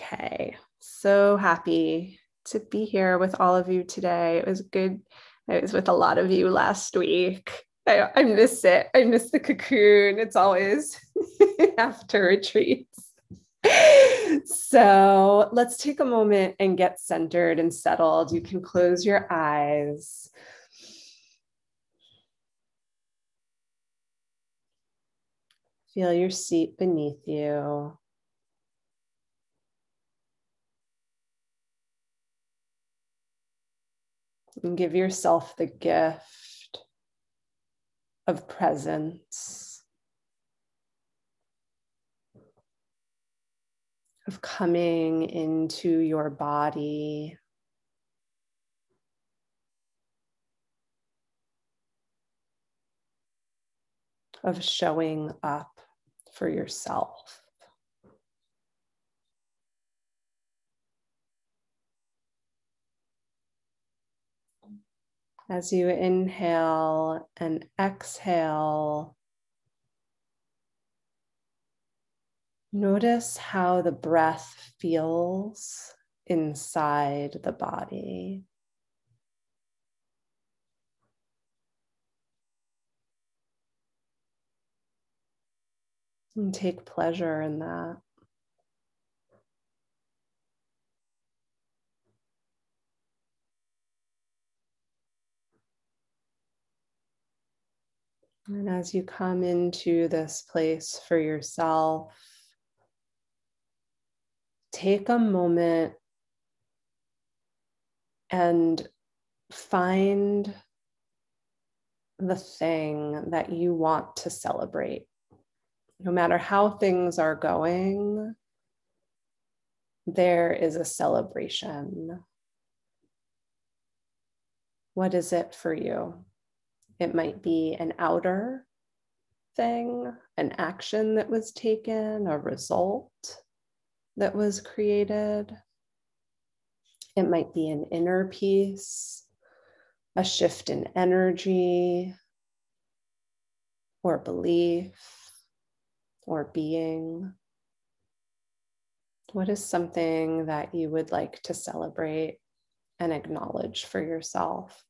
Okay, so happy to be here with all of you today. It was good. I was with a lot of you last week. I miss it. I miss the cocoon. It's always after retreats. So let's take a moment and get centered and settled. You can close your eyes. Feel your seat beneath you. And give yourself the gift of presence, of coming into your body, of showing up for yourself. As you inhale and exhale, notice how the breath feels inside the body. And take pleasure in that. And as you come into this place for yourself, take a moment and find the thing that you want to celebrate. No matter how things are going, there is a celebration. What is it for you? It might be an outer thing, an action that was taken, a result that was created. It might be an inner piece, a shift in energy or belief or being. What is something that you would like to celebrate and acknowledge for yourself?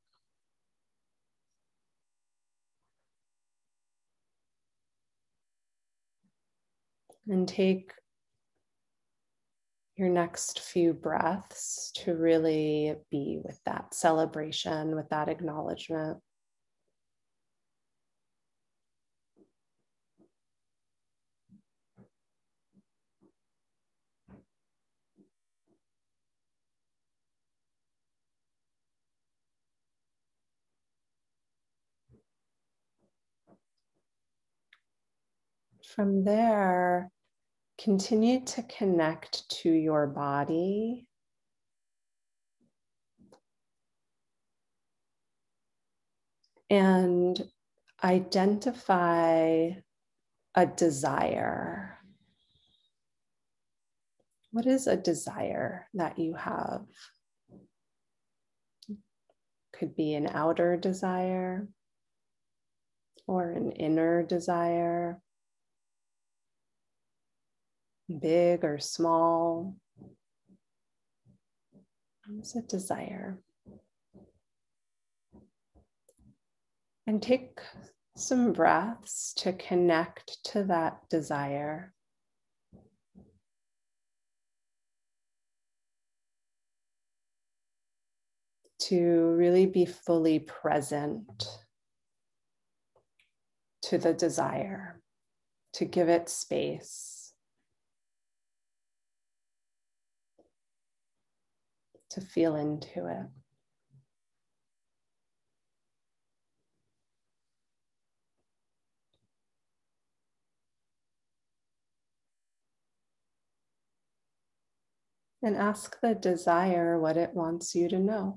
And take your next few breaths to really be with that celebration, with that acknowledgement. From there, continue to connect to your body. And identify a desire. What is a desire that you have? Could be an outer desire or an inner desire, big or small. It's a desire. And take some breaths to connect to that desire. To really be fully present to the desire, to give it space, to feel into it. And ask the desire what it wants you to know.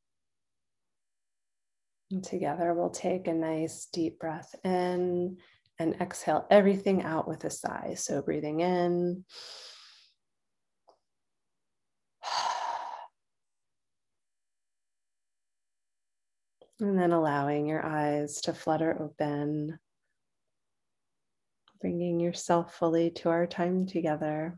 And together we'll take a nice deep breath in And exhale everything out with a sigh. So breathing in. And then allowing your eyes to flutter open, bringing yourself fully to our time together.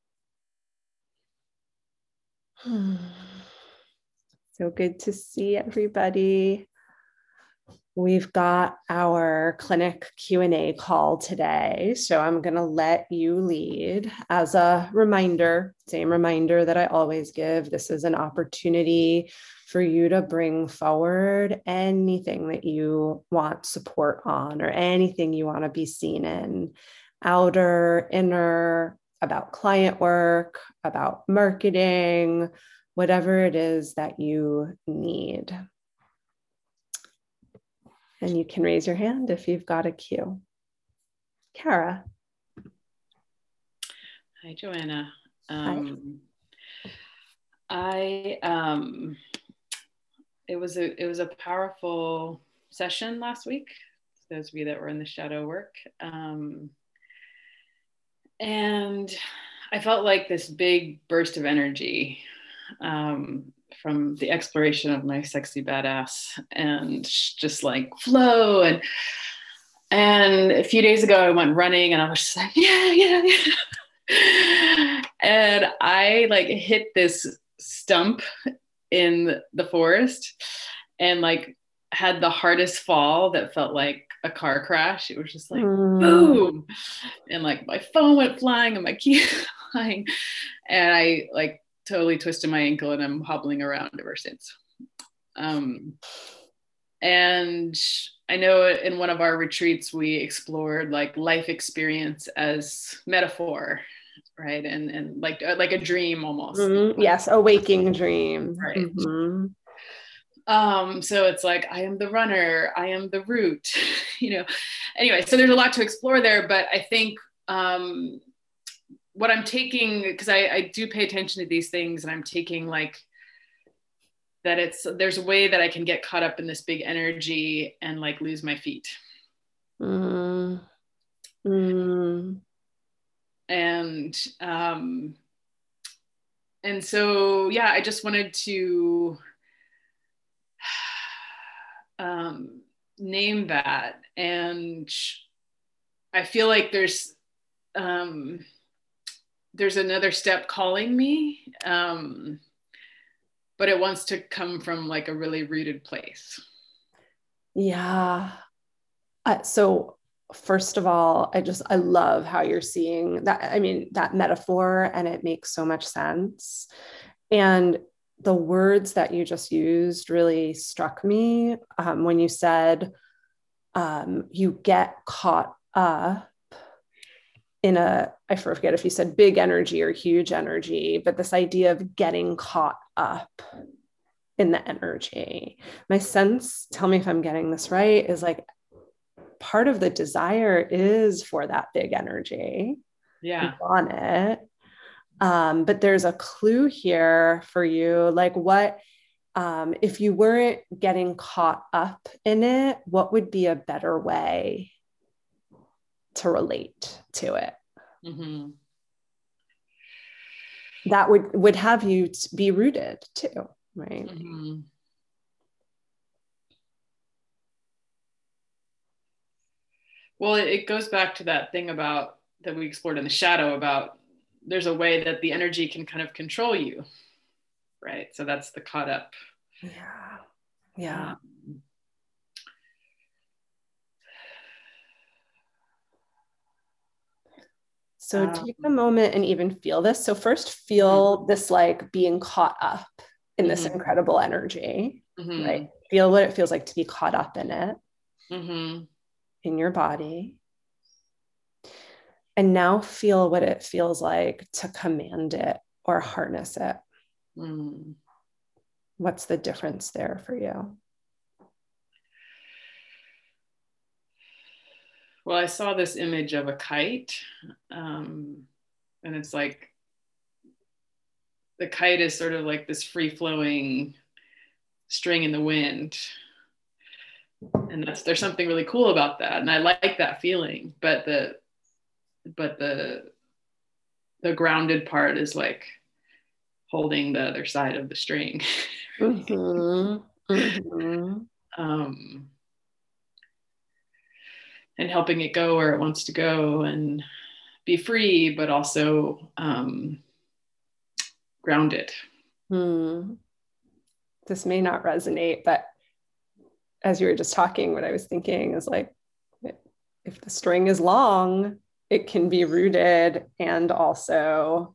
So good to see everybody. We've got our clinic Q&A call today, so I'm going to let you lead. As a reminder, same reminder that I always give, this is an opportunity for you to bring forward anything that you want support on or anything you want to be seen in, outer, inner, about client work, about marketing, whatever it is that you need. And you can raise your hand if you've got a cue. Kara. Hi, Joanna. Hi. It was a powerful session last week. Those of you that were in the shadow work, and I felt like this big burst of energy from the exploration of my sexy badass, and just like flow. And a few days ago, I went running, and I was just like, yeah. And I like hit this stump in the forest and like had the hardest fall that felt like a car crash. It was just like boom, and like my phone went flying and my key flying, and I like totally twisted my ankle, and I'm hobbling around ever since. And I know in one of our retreats we explored like life experience as metaphor, right? And like a dream almost. Yes, a waking dream. Right. So it's like, I am the runner, I am the root, anyway, so there's a lot to explore there, but I think what I'm taking, because I do pay attention to these things, and I'm taking like that there's a way that I can get caught up in this big energy and like lose my feet. And so, yeah, I just wanted to name that. And I feel like there's another step calling me, but it wants to come from like a really rooted place. Yeah. So first of all, I love how you're seeing that. I mean, that metaphor, and it makes so much sense. And the words that you just used really struck me when you said you get caught up in I forget if you said big energy or huge energy, but this idea of getting caught up in the energy. My sense, tell me if I'm getting this right, is like part of the desire is for that big energy. Yeah. On it. But there's a clue here for you. Like what, if you weren't getting caught up in it, what would be a better way to relate to it? Mm-hmm. That would have you be rooted too, right? Mm-hmm. Well, it goes back to that thing about that we explored in the shadow about there's a way that the energy can kind of control you, right? So that's the caught up. Yeah. So take a moment and even feel this. So first feel this like being caught up in this incredible energy, right? Feel what it feels like to be caught up in it in your body. And now feel what it feels like to command it or harness it. What's the difference there for you? Well, I saw this image of a kite, and it's like the kite is sort of like this free-flowing string in the wind. And there's something really cool about that. And I like that feeling, but the grounded part is like holding the other side of the string. Mm-hmm. Mm-hmm. um, and helping it go where it wants to go and be free, but also grounded. Hmm. This may not resonate, but as you were just talking, what I was thinking is like, if the string is long, it can be rooted and also,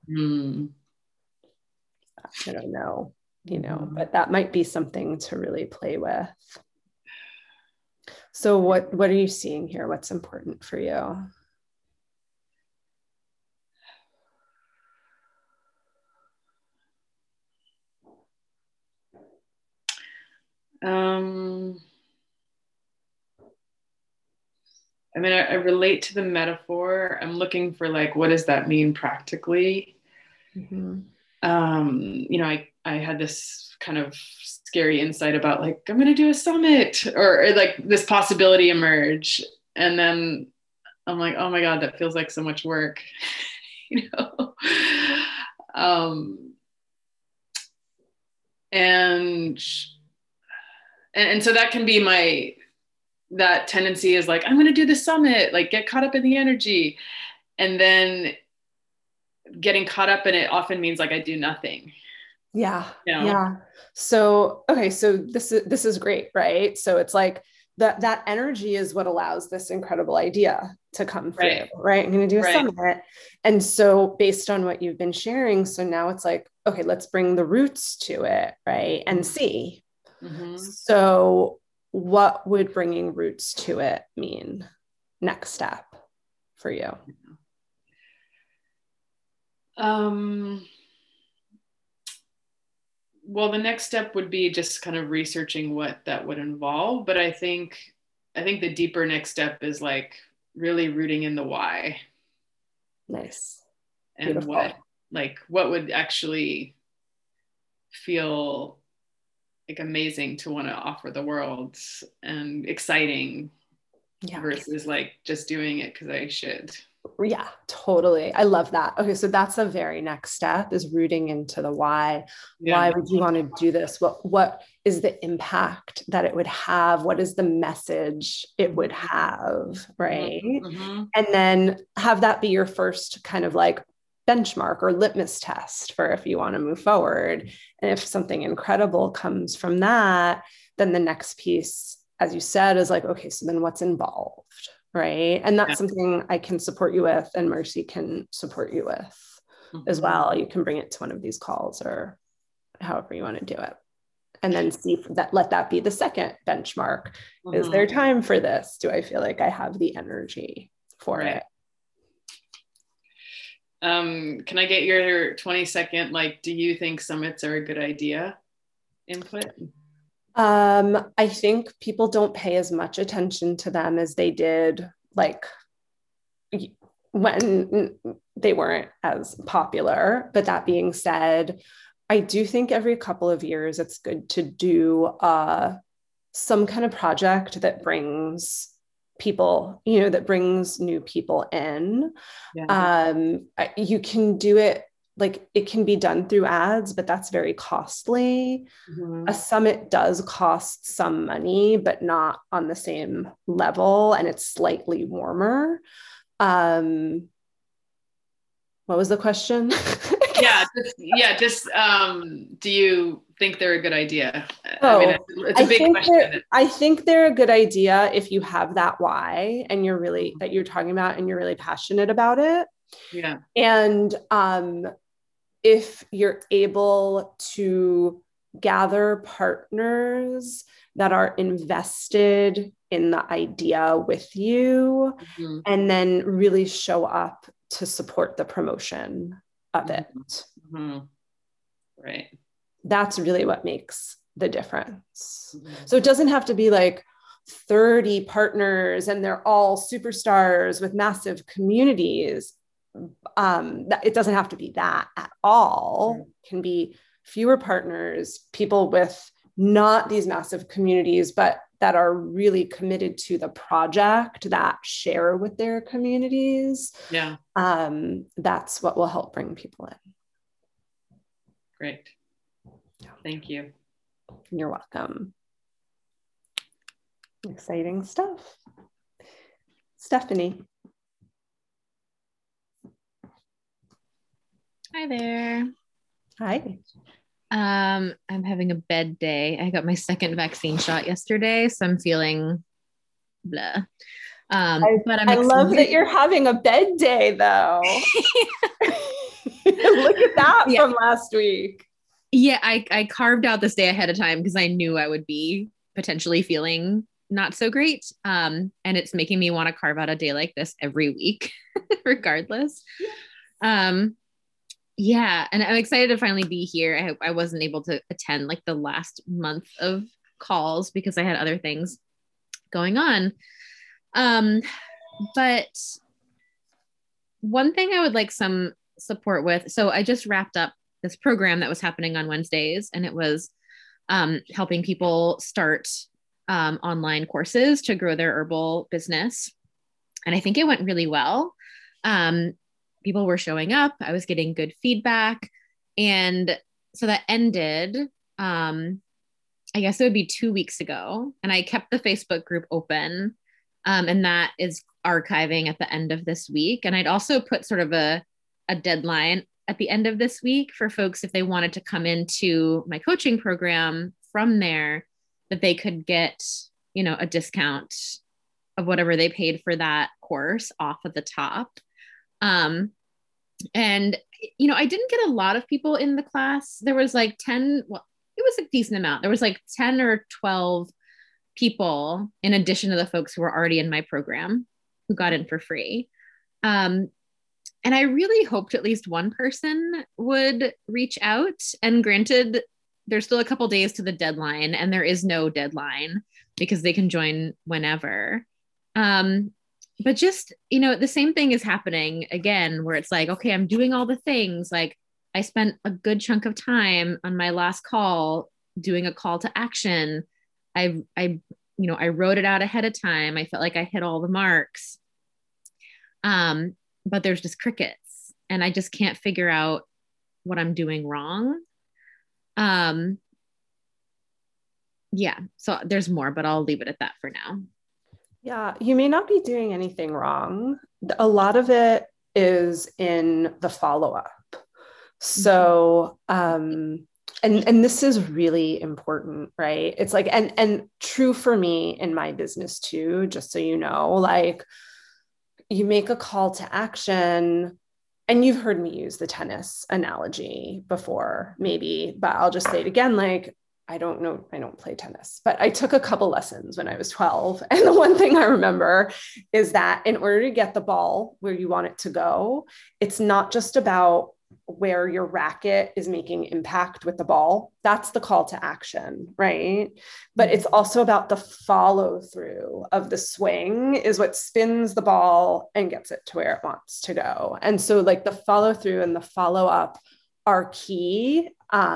I don't know, but that might be something to really play with. So what are you seeing here? What's important for you? I mean, I relate to the metaphor. I'm looking for like, what does that mean practically? Mm-hmm. I had this kind of scary insight about like, I'm going to do a summit or like this possibility emerge. And then I'm like, oh my God, that feels like so much work, you know? Um, and, and so that can be that tendency is like, I'm going to do the summit, like get caught up in the energy. And then getting caught up in it often means like I do nothing. Yeah. You know? Yeah. So, okay. So this is great, right? So it's like that energy is what allows this incredible idea to come through, right? I'm going to do a summit. And so based on what you've been sharing, so now it's like, okay, let's bring the roots to it, right? And see. Mm-hmm. So what would bringing roots to it mean? Next step for you? Well, the next step would be just kind of researching what that would involve. But I think the deeper next step is like really rooting in the why. Nice. And Beautiful. what would actually feel like amazing to want to offer the world and exciting versus like just doing it because I should. Yeah, totally. I love that. Okay, so that's the very next step is rooting into the why. Yeah. Why would you want to do this? What is the impact that it would have? What is the message it would have, right? Mm-hmm. And then have that be your first kind of like benchmark or litmus test for if you want to move forward. And if something incredible comes from that, then the next piece, as you said, is like, okay, so then what's involved? Right. And that's something I can support you with and Mercy can support you with as well. You can bring it to one of these calls or however you want to do it. And then see that, let that be the second benchmark. Mm-hmm. Is there time for this? Do I feel like I have the energy for it? Can I get your 20-second, like, do you think summits are a good idea input? I think people don't pay as much attention to them as they did like when they weren't as popular. But that being said, I do think every couple of years it's good to do some kind of project that brings people, that brings new people in. Yeah. You can do it like it can be done through ads, but that's very costly. Mm-hmm. A summit does cost some money, but not on the same level. And it's slightly warmer. What was the question? Do you think they're a good idea? Oh, I mean, it's a big question. I think they're a good idea if you have that why and that you're talking about and you're really passionate about it. Yeah. And if you're able to gather partners that are invested in the idea with you, mm-hmm. and then really show up to support the promotion of it. Mm-hmm. Right. That's really what makes the difference. Mm-hmm. So it doesn't have to be like 30 partners and they're all superstars with massive communities. It doesn't have to be that at all. It can be fewer partners, people with not these massive communities, but that are really committed to the project, that share with their communities. Yeah. That's what will help bring people in. Great. Thank you. You're welcome. Exciting stuff. Stephanie. Hi there. Hi. I'm having a bed day. I got my second vaccine shot yesterday, so I'm feeling blah. But I love that you're having a bed day, though. Look at that from last week. Yeah, I carved out this day ahead of time because I knew I would be potentially feeling not so great. And it's making me want to carve out a day like this every week, regardless. Yeah, and I'm excited to finally be here. I wasn't able to attend like the last month of calls because I had other things going on. But one thing I would like some support with, so I just wrapped up this program that was happening on Wednesdays, and it was helping people start online courses to grow their herbal business. And I think it went really well. People were showing up. I was getting good feedback. And so that ended, I guess it would be 2 weeks ago. And I kept the Facebook group open. And that is archiving at the end of this week. And I'd also put sort of a deadline at the end of this week for folks, if they wanted to come into my coaching program from there, that they could get, a discount of whatever they paid for that course off at the top. And, I didn't get a lot of people in the class. There was like 10, well, it was a decent amount. There was like 10 or 12 people in addition to the folks who were already in my program who got in for free. And I really hoped at least one person would reach out. And granted, there's still a couple days to the deadline, and there is no deadline because they can join whenever. But just, the same thing is happening again, where it's like, okay, I'm doing all the things. Like I spent a good chunk of time on my last call doing a call to action. I wrote it out ahead of time. I felt like I hit all the marks. But there's just crickets, and I just can't figure out what I'm doing wrong. Yeah, so there's more, but I'll leave it at that for now. Yeah, you may not be doing anything wrong. A lot of it is in the follow-up. So, and this is really important, right? It's like, and true for me in my business too, just so you know, like you make a call to action, and you've heard me use the tennis analogy before, maybe, but I'll just say it again, like, I don't know, I don't play tennis, but I took a couple lessons when I was 12. And the one thing I remember is that in order to get the ball where you want it to go, it's not just about where your racket is making impact with the ball. That's the call to action, right? But it's also about the follow through of the swing is what spins the ball and gets it to where it wants to go. And so like the follow through and the follow up are key.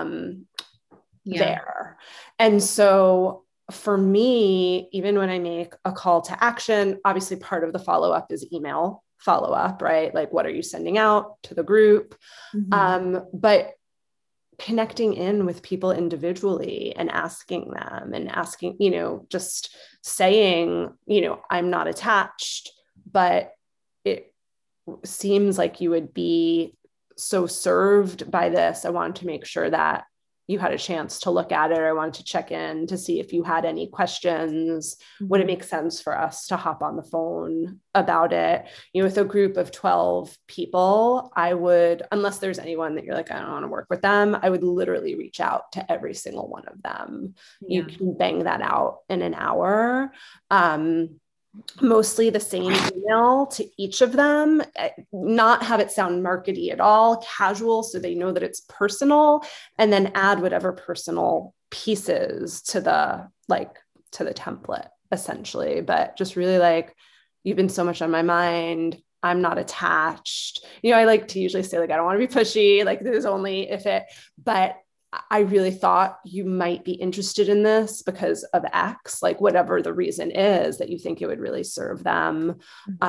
There. And so for me, even when I make a call to action, obviously part of the follow-up is email follow-up, right? Like, what are you sending out to the group? But connecting in with people individually and asking them and asking, just saying, I'm not attached, but it seems like you would be so served by this. I wanted to make sure that you had a chance to look at it. I wanted to check in to see if you had any questions. Would it make sense for us to hop on the phone about it? With a group of 12 people, I would, unless there's anyone that you're like, I don't want to work with them, I would literally reach out to every single one of them. You can bang that out in an hour. Mostly the same email to each of them, not have it sound markety at all, casual, so they know that it's personal, and then add whatever personal pieces to the template essentially. But just really like, you've been so much on my mind. I'm not attached. I like to usually say like, I don't want to be pushy. Like this is only if it, but I really thought you might be interested in this because of X, like whatever the reason is that you think it would really serve them.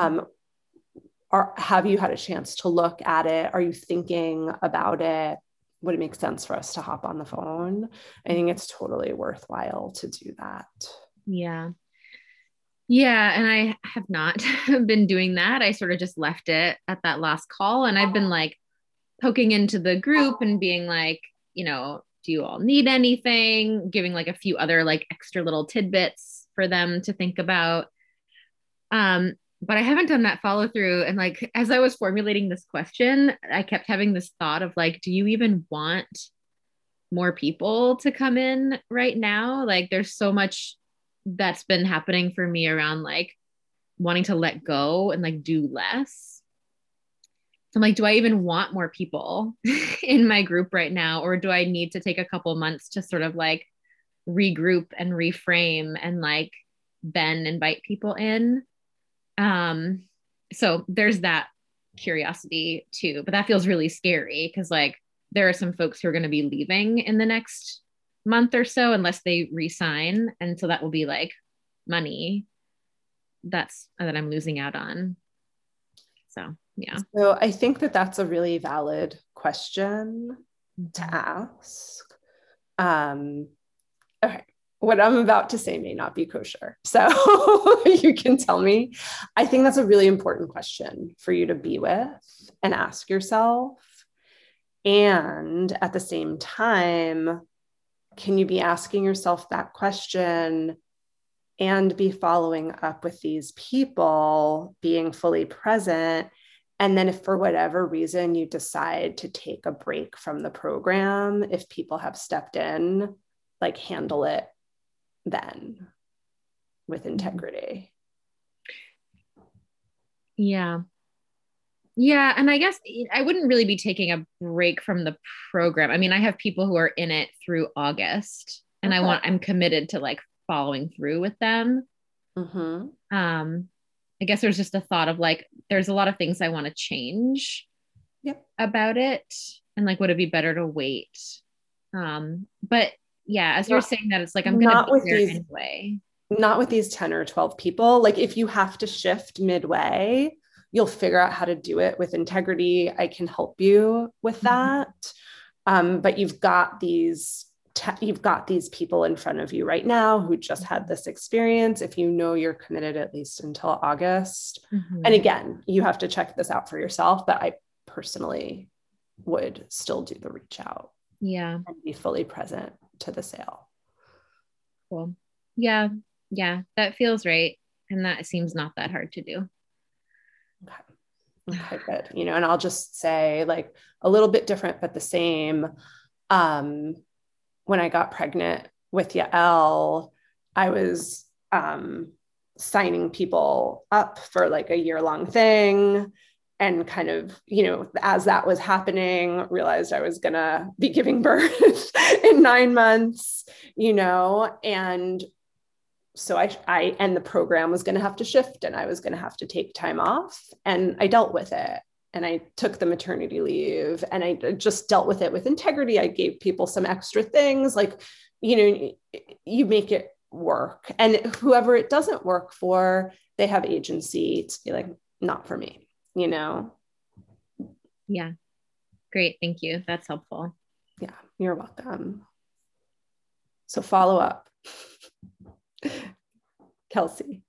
Or have you had a chance to look at it? Are you thinking about it? Would it make sense for us to hop on the phone? I think it's totally worthwhile to do that. Yeah. Yeah. And I have not been doing that. I sort of just left it at that last call. And I've been like poking into the group and being like, you know, do you all need anything? Giving like a few other like extra little tidbits for them to think about. But I haven't done that follow through. And like, as I was formulating this question, I kept having this thought of like, do you even want more people to come in right now? Like, there's so much that's been happening for me around like wanting to let go and like do less. So I'm like, do I even want more people in my group right now? Or do I need to take a couple months to sort of like regroup and reframe and like then invite people in? So there's that curiosity too, but that feels really scary because like there are some folks who are going to be leaving in the next month or so unless they resign, and so that will be like money that I'm losing out on. So yeah. So I think that that's a really valid question to ask. Okay, what I'm about to say may not be kosher, so you can tell me. I think that's a really important question for you to be with and ask yourself. And at the same time, can you be asking yourself that question and be following up with these people, being fully present? And then if for whatever reason you decide to take a break from the program, if people have stepped in, like handle it then with integrity. Yeah. Yeah. And I guess I wouldn't really be taking a break from the program. I mean, I have people who are in it through August and I'm committed to like following through with them. I guess there's just a thought of like, there's a lot of things I want to change about it. And like, would it be better to wait? But yeah, as you're saying that, it's like, I'm going to be there anyway. Not with these 10 or 12 people. Like if you have to shift midway, you'll figure out how to do it with integrity. I can help you with that. But you've got these people in front of you right now who just had this experience. If you know you're committed at least until August. And again, you have to check this out for yourself, but I personally would still do the reach out. Yeah. And be fully present to the sale. Cool. Yeah. Yeah. That feels right. And that seems not that hard to do. Okay, good. You know, and I'll just say like a little bit different, but the same. When I got pregnant with Yael, I was signing people up for like a year-long thing, and kind of, you know, as that was happening, realized I was gonna be giving birth in 9 months, you know, and so I and the program was going to have to shift and I was going to have to take time off, and I dealt with it. And I took the maternity leave and I just dealt with it with integrity. I gave people some extra things, like, you know, you make it work. And whoever it doesn't work for, they have agency to be like, not for me, you know? Yeah. Great. Thank you. That's helpful. Yeah, you're welcome. So follow up. Kelsey.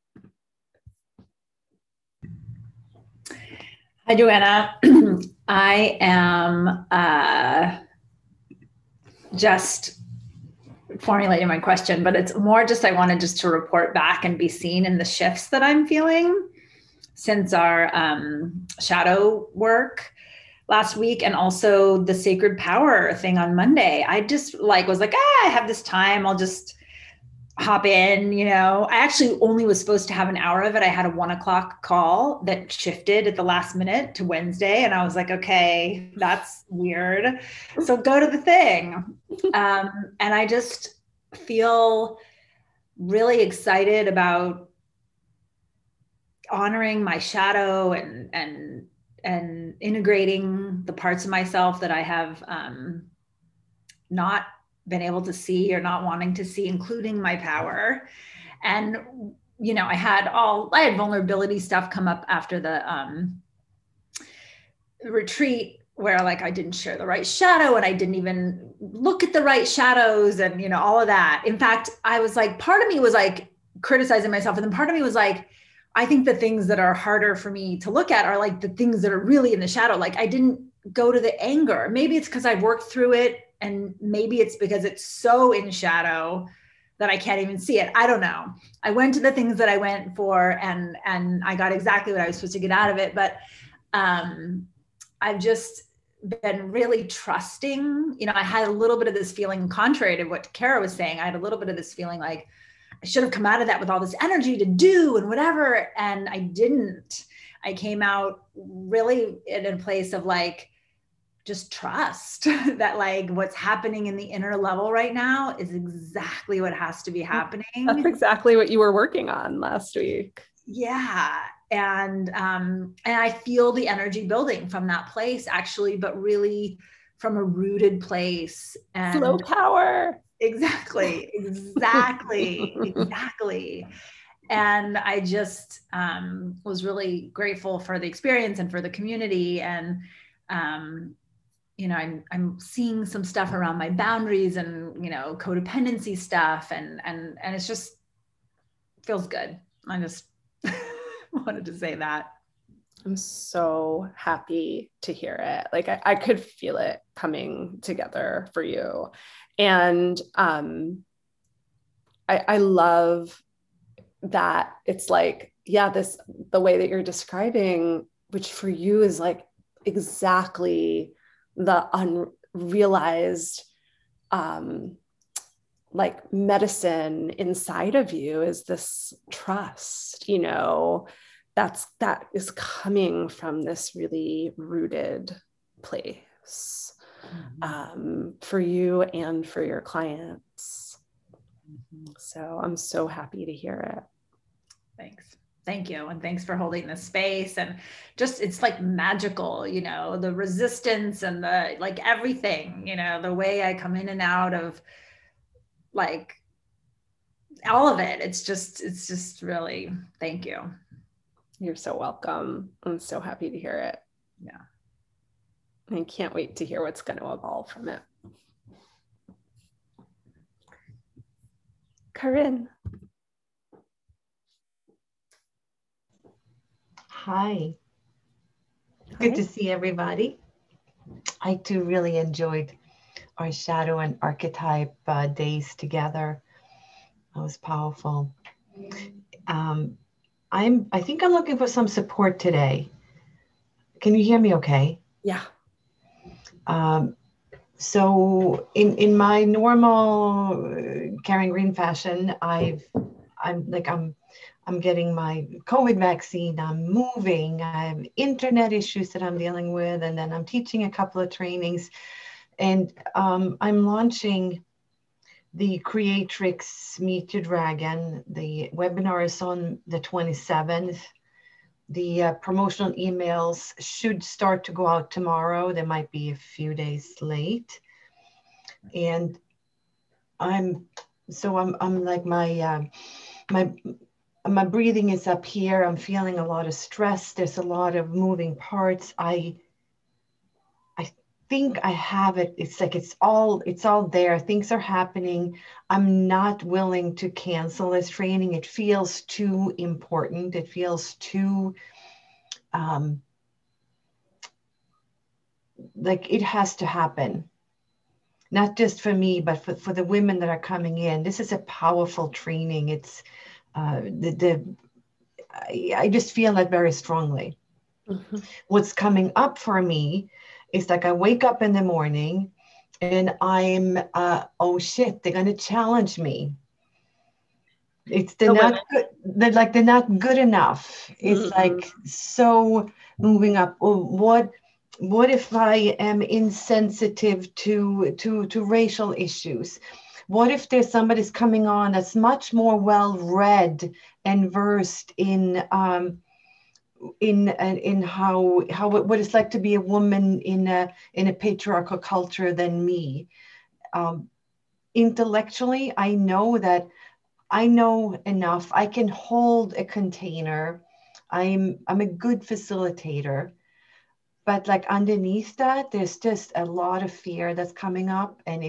Hi, Joanna. I am just formulating my question, but it's more just I wanted just to report back and be seen in the shifts that I'm feeling since our shadow work last week, and also the sacred power thing on Monday. I just was like, I have this time. I'll just hop in, you know. I actually only was supposed to have an hour of it. I had a 1 o'clock call that shifted at the last minute to Wednesday. And I was like, okay, that's weird. So go to the thing. And I just feel really excited about honoring my shadow and integrating the parts of myself that I have not been able to see or not wanting to see, including my power. And, you know, I had vulnerability stuff come up after the retreat, where like I didn't share the right shadow and I didn't even look at the right shadows and, you know, all of that. In fact, I was like, part of me was like criticizing myself. And then part of me was like, I think the things that are harder for me to look at are like the things that are really in the shadow. Like I didn't go to the anger. Maybe it's because I worked through it, and maybe it's because it's so in shadow that I can't even see it. I don't know. I went to the things that I went for, and I got exactly what I was supposed to get out of it. But I've just been really trusting. You know, I had a little bit of this feeling, contrary to what Kara was saying, I had a little bit of this feeling like I should have come out of that with all this energy to do and whatever. And I didn't. I came out really in a place of like, just trust that like what's happening in the inner level right now is exactly what has to be happening. That's exactly what you were working on last week. Yeah. And I feel the energy building from that place actually, but really from a rooted place. And flow power. Exactly. And I just was really grateful for the experience and for the community. And, you know, I'm seeing some stuff around my boundaries and, you know, codependency stuff. And it's just feels good. I just wanted to say that. I'm so happy to hear it. Like I could feel it coming together for you. And I love that it's like, yeah, the way that you're describing, which for you is like exactly the unrealized like medicine inside of you, is this trust, you know, that is coming from this really rooted place, for you and for your clients. So I'm so happy to hear it. Thanks. Thank you. And thanks for holding the space. And just, it's like magical, you know, the resistance and the, like everything, you know, the way I come in and out of like all of it. It's just really, thank you. You're so welcome. I'm so happy to hear it. Yeah. I can't wait to hear what's going to evolve from it. Corinne. Hi. Good to see everybody. I too really enjoyed our shadow and archetype days together. That was powerful. I think I'm looking for some support today. Can you hear me okay? Yeah. So in my normal Karen Green fashion, I'm getting my COVID vaccine, I'm moving, I have internet issues that I'm dealing with, and then I'm teaching a couple of trainings, and I'm launching the Creatrix Meet Your Dragon. The webinar is on the 27th. The promotional emails should start to go out tomorrow. They might be a few days late. And I'm like my breathing is up here. I'm feeling a lot of stress. There's a lot of moving parts. I think I have it. It's like it's all there. Things are happening. I'm not willing to cancel this training. It feels too important. It feels too like it has to happen. Not just for me, but for the women that are coming in. This is a powerful training. It's I just feel that very strongly. Mm-hmm. What's coming up for me is like I wake up in the morning and I'm, oh shit, they're going to challenge me. It's they're not good enough. It's like so moving up. What if I am insensitive to racial issues? What if there's somebody's coming on that's much more well read and versed in how what it's like to be a woman in a patriarchal culture than me? intellectually, I know that I know enough. I can hold a container. I'm a good facilitator. But like underneath that, there's just a lot of fear that's coming up, and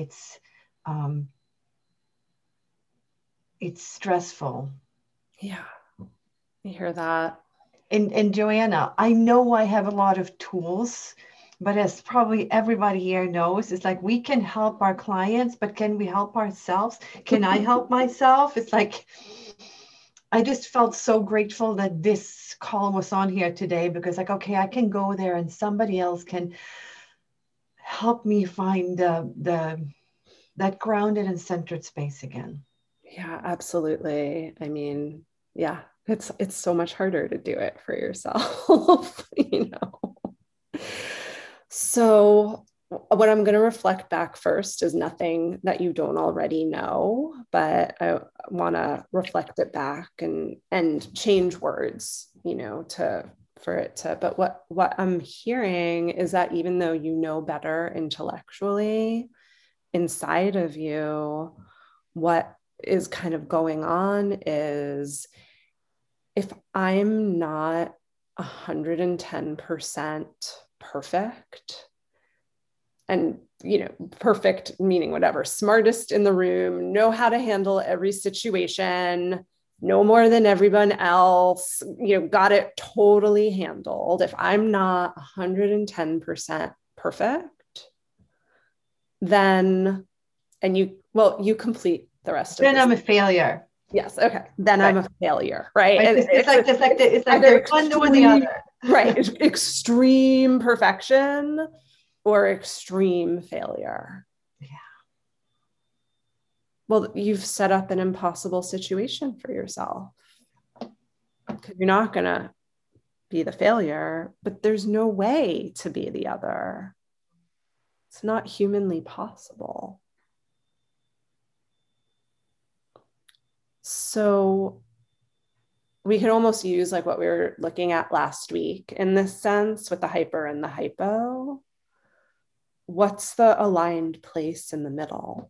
it's stressful. Yeah, I hear that. And Joanna, I know I have a lot of tools, but as probably everybody here knows, it's like we can help our clients, but can we help ourselves? Can I help myself? It's like, I just felt so grateful that this call was on here today, because like, okay, I can go there and somebody else can help me find that grounded and centered space again. Yeah, absolutely. I mean, yeah, it's so much harder to do it for yourself, you know. So what I'm going to reflect back first is nothing that you don't already know, but I want to reflect it back and change words, you know, for it to, but what I'm hearing is that even though you know better intellectually, inside of you, what is kind of going on is, if I'm not 110% perfect, and you know, perfect meaning whatever, smartest in the room, know how to handle every situation, no more than everyone else, you know, got it totally handled. If I'm not 110% perfect, then, and you complete the rest of Then this. I'm a failure. Yes. Okay. Then right. I'm a failure. Right. It's like the one or the other. Right. It's extreme perfection or extreme failure. Yeah. Well, you've set up an impossible situation for yourself, because you're not going to be the failure, but there's no way to be the other. It's not humanly possible. So we can almost use like what we were looking at last week in this sense with the hyper and the hypo. What's the aligned place in the middle?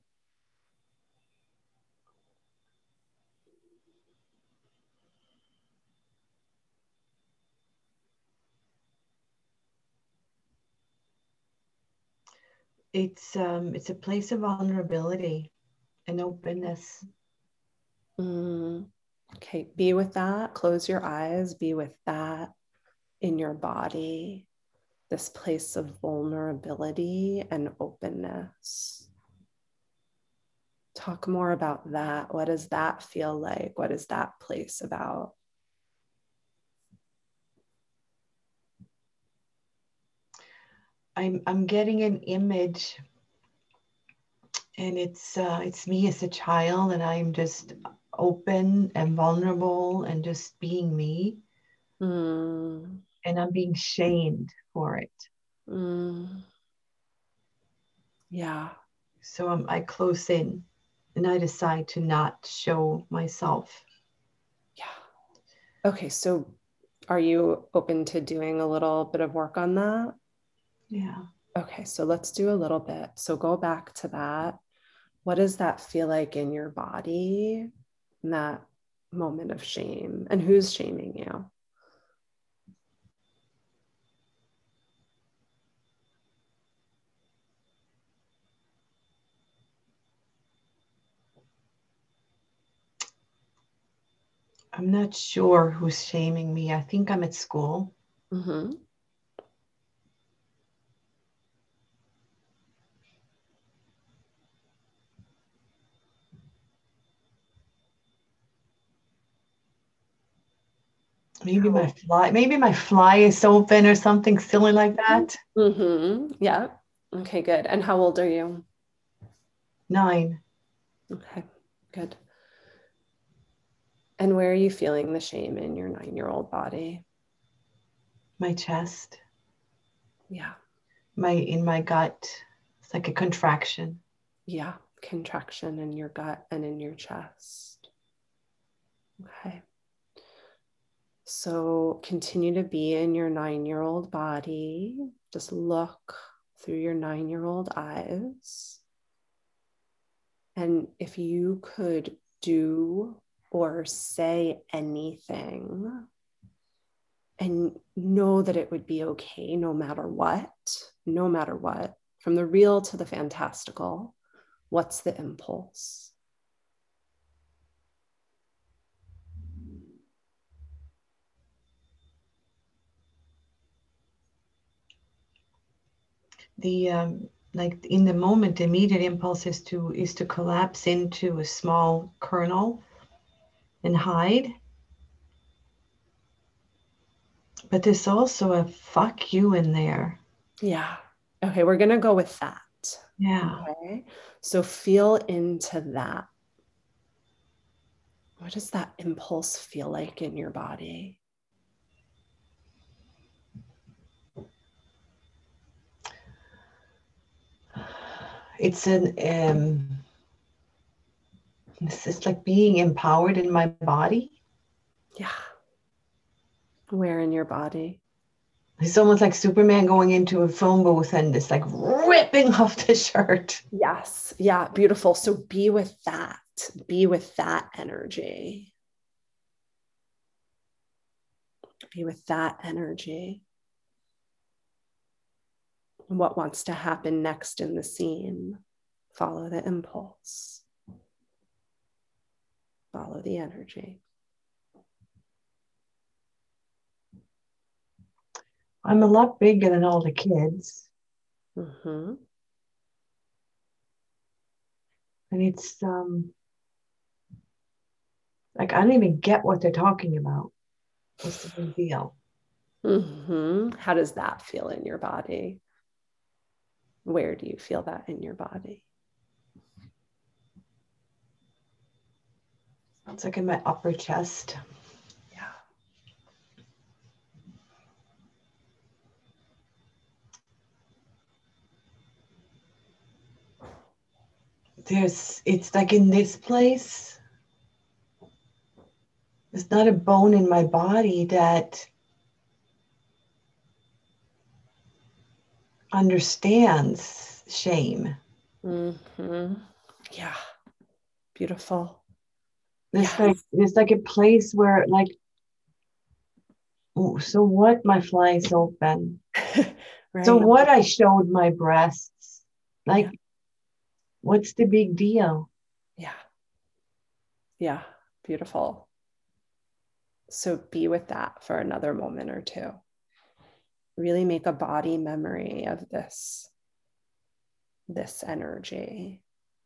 It's a place of vulnerability and openness. Okay, be with that. Close your eyes. Be with that in your body. This place of vulnerability and openness. Talk more about that. What does that feel like? What is that place about? I'm getting an image, and it's me as a child, and I'm just open and vulnerable and just being me. And I'm being shamed for it. Yeah. So I close in and I decide to not show myself. Yeah. Okay, so are you open to doing a little bit of work on that? Yeah. Okay, so let's do a little bit. So go back to that. What does that feel like in your body in that moment of shame? And who's shaming you? I'm not sure who's shaming me. I think I'm at school. Mm-hmm. Maybe my fly is open or something silly like that. Mm-hmm. Yeah. Okay, good. And how old are you? 9. Okay, good. And where are you feeling the shame in your 9-year-old body? My chest. Yeah. In my gut. It's like a contraction. Yeah. Contraction in your gut and in your chest. Okay. So continue to be in your 9-year-old body. Just look through your 9-year-old eyes. And if you could do or say anything and know that it would be okay no matter what, from the real to the fantastical, what's the impulse? The like in the moment, the immediate impulse is to collapse into a small kernel and hide. But there's also a fuck you in there. Yeah. Okay, we're gonna go with that. Yeah. Okay. So feel into that. What does that impulse feel like in your body? It's it's like being empowered in my body. Yeah. Where in your body? It's almost like Superman going into a phone booth and it's like ripping off the shirt. Yes. Yeah. Beautiful. So be with that. Be with that energy. Be with that energy. What wants to happen next in the scene? Follow the impulse. Follow the energy. I'm a lot bigger than all the kids. Mm-hmm. And it's like I don't even get what they're talking about. What's the big deal? Mm-hmm. How does that feel in your body? Where do you feel that in your body? It's like in my upper chest. Yeah. It's like in this place, there's not a bone in my body that understands shame. Mm-hmm. Yeah. Beautiful. There's like a place where like, oh, so what, my fly's open. Right. So what, I showed my breasts. Like, Yeah. what's the big deal? Yeah. Yeah. Beautiful. So be with that for another moment or two. Really make a body memory of this energy.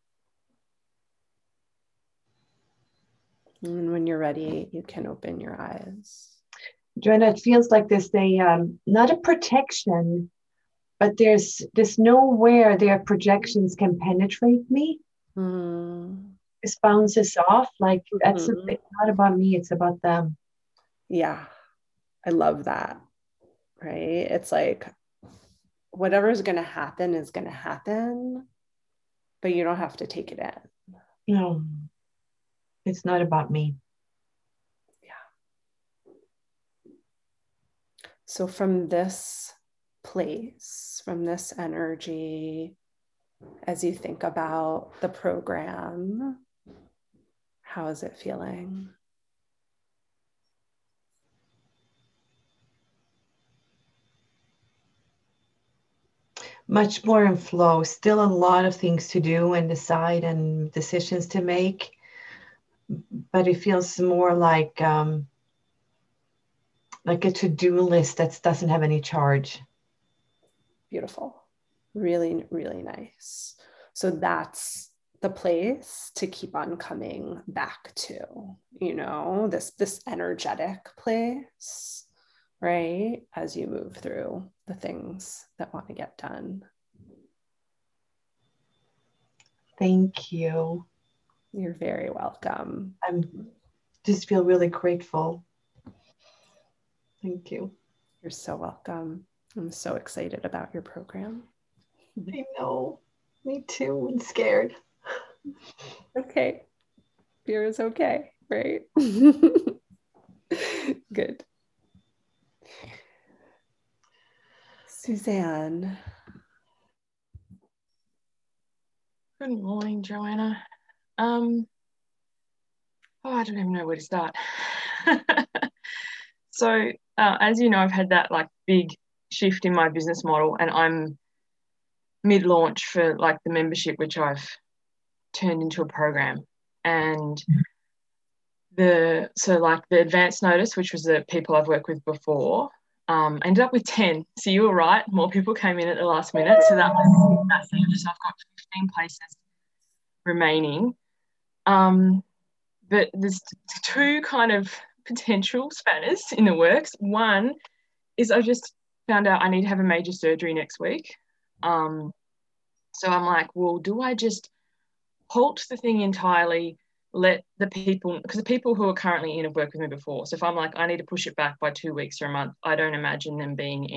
And when you're ready, you can open your eyes. Joanna, it feels like there's not a protection, but there's nowhere their projections can penetrate me. This bounces off. Like it's not about me, it's about them. Yeah, I love that. Right? It's like whatever's going to happen is going to happen, but you don't have to take it in. No, it's not about me. Yeah. So from this place, from this energy, as you think about the program, how is it feeling? Much more in flow. Still a lot of things to do and decide and decisions to make, but it feels more like a to-do list that doesn't have any charge. Beautiful. Really, really nice. So that's the place to keep on coming back to, this energetic place, right? As you move through the things that want to get done. Thank you. You're very welcome. I'm just feel really grateful. Thank you. You're so welcome. I'm so excited about your program. I know. Me too. I'm scared. Okay. Fear is okay, right? Good. Suzanne. Good morning, Joanna. I don't even know where to start. So, as you know, I've had that like big shift in my business model, and I'm mid-launch for like the membership, which I've turned into a program. And the advance notice, which was the people I've worked with before, ended up with 10. So you were right, more people came in at the last minute. So that's it. I've got 15 places remaining. But there's two kind of potential spanners in the works. One is I just found out I need to have a major surgery next week. So I'm like, well, do I just halt the thing entirely, let the people, because the people who are currently in have worked with me before. So if I'm like, I need to push it back by 2 weeks or a month, I don't imagine them being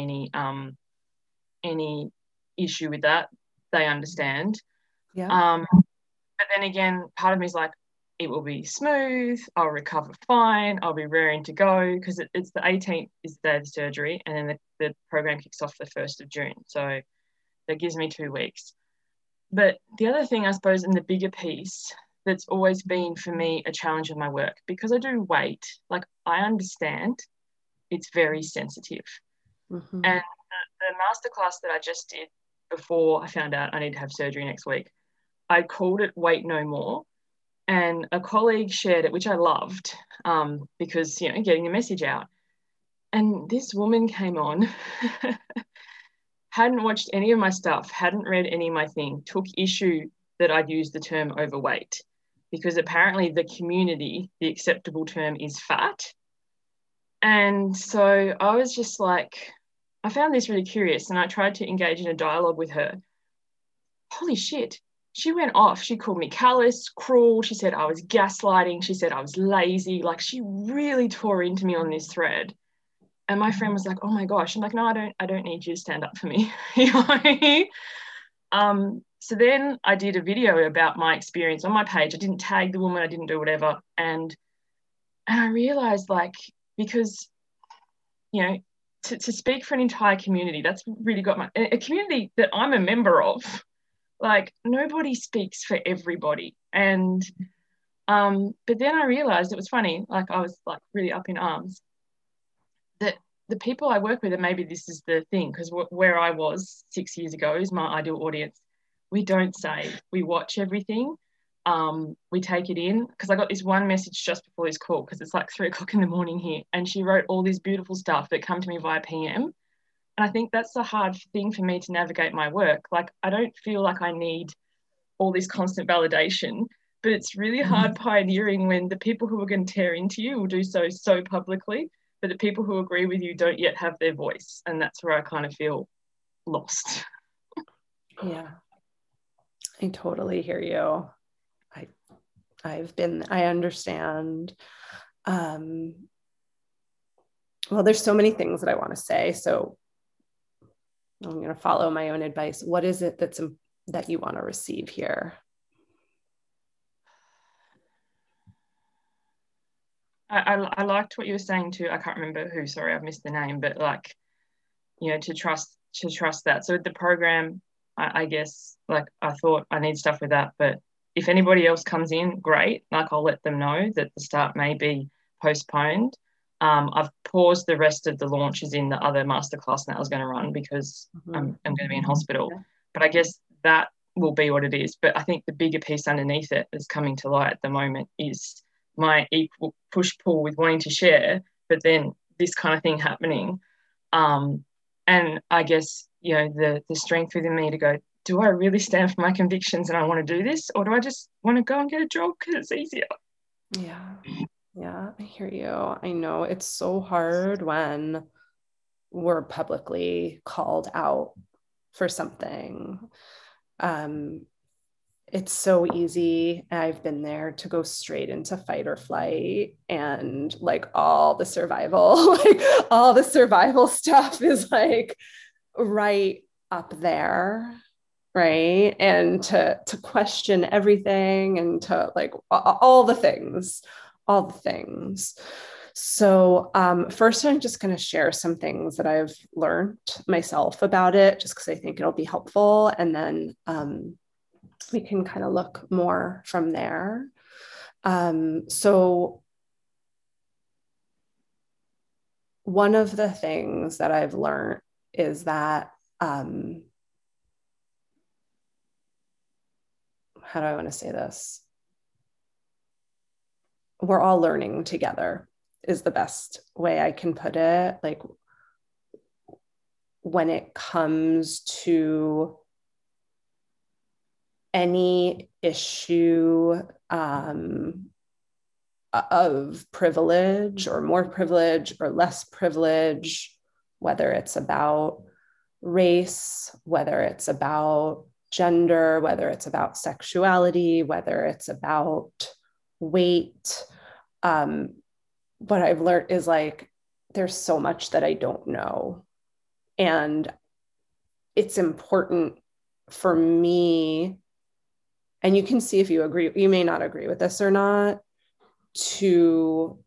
any issue with that. They understand. Yeah. But then again, part of me is like, it will be smooth, I'll recover fine, I'll be raring to go, because it's the 18th is the day of the surgery, and then the program kicks off the 1st of June. So that gives me 2 weeks. But the other thing, I suppose, in the bigger piece that's always been for me a challenge of my work, because I do weight, like I understand it's very sensitive. Mm-hmm. And the masterclass that I just did before I found out I need to have surgery next week, I called it Weight No More. And a colleague shared it, which I loved, because, you know, getting the message out. And this woman came on, hadn't watched any of my stuff, hadn't read any of my thing, took issue that I'd used the term overweight, because apparently the community, the acceptable term is fat. And so I was just like, I found this really curious, and I tried to engage in a dialogue with her. Holy shit. She went off. She called me callous, cruel. She said I was gaslighting. She said I was lazy. Like, she really tore into me on this thread. And my friend was like, oh my gosh. I'm like, no, I don't need you to stand up for me. So then I did a video about my experience on my page. I didn't tag the woman. I didn't do whatever. And I realized, like, because, you know, to speak for an entire community, that's really got a community that I'm a member of. Like, nobody speaks for everybody. And but then I realized, it was funny, like I was like really up in arms, that the people I work with, and maybe this is the thing, because where I was 6 years ago is my ideal audience. We don't say, we watch everything. We take it in, because I got this one message just before this call, because it's like 3 o'clock in the morning here, and she wrote all this beautiful stuff that come to me via PM. And I think that's the hard thing for me to navigate my work. Like, I don't feel like I need all this constant validation, but it's really hard pioneering when the people who are going to tear into you will do so publicly, but the people who agree with you don't yet have their voice. And that's where I kind of feel lost. Yeah, I totally hear you. I understand. Well, there's so many things that I want to say. So I'm going to follow my own advice. What is it that you want to receive here? I liked what you were saying too. I can't remember who, sorry, I've missed the name, but like, you know, to trust that. So the program, I guess, like, I thought I need stuff with that, but if anybody else comes in, great. Like, I'll let them know that the start may be postponed. I've paused the rest of the launches in the other masterclass that I was going to run, because I'm going to be in hospital. Yeah. But I guess that will be what it is. But I think the bigger piece underneath it that's coming to light at the moment is my equal push-pull with wanting to share, but then this kind of thing happening. And I guess, you know, the strength within me to go, do I really stand for my convictions and I want to do this? Or do I just want to go and get a job because it's easier? Yeah, I hear you. I know it's so hard when we're publicly called out for something. It's so easy. I've been there to go straight into fight or flight, and like all the survival stuff is like right up there. Right. And to question everything, and to like all the things. So first, I'm just going to share some things that I've learned myself about it, just because I think it'll be helpful. And then we can kind of look more from there. So one of the things that I've learned is that, how do I want to say this? We're all learning together is the best way I can put it. Like, when it comes to any issue of privilege or more privilege or less privilege, whether it's about race, whether it's about gender, whether it's about sexuality, whether it's about weight, what I've learned is like, there's so much that I don't know. And it's important for me, and you can see if you agree, you may not agree with this or not, to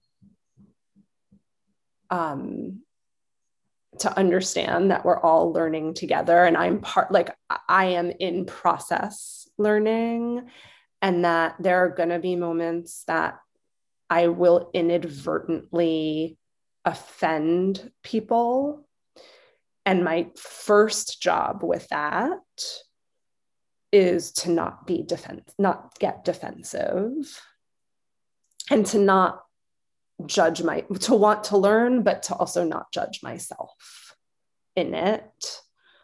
understand that we're all learning together, and I'm I am in process learning, and that there are going to be moments that I will inadvertently offend people. And my first job with that is to not get defensive, and to not judge to want to learn, but to also not judge myself in it.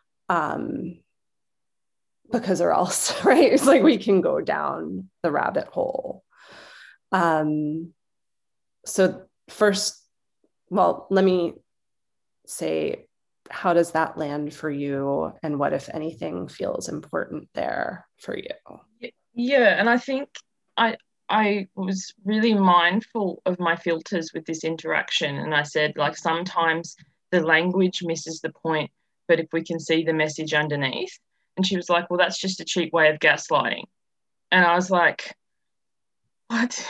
Because or else, right? It's like we can go down the rabbit hole. So first, well, let me say, how does that land for you? And what, if anything, feels important there for you? Yeah, and I think I was really mindful of my filters with this interaction. And I said, like, sometimes the language misses the point, but if we can see the message underneath. And she was like, well, that's just a cheap way of gaslighting. And I was like, what?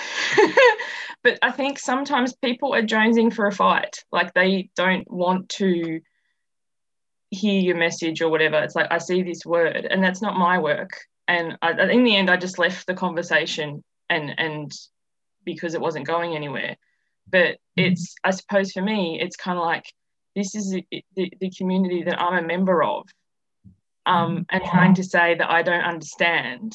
But I think sometimes people are jonesing for a fight. Like, they don't want to hear your message or whatever. It's like, I see this word, and that's not my work. And in the end, I just left the conversation and because it wasn't going anywhere. But it's, I suppose for me, it's kind of like, this is the community that I'm a member of, and trying to say that I don't understand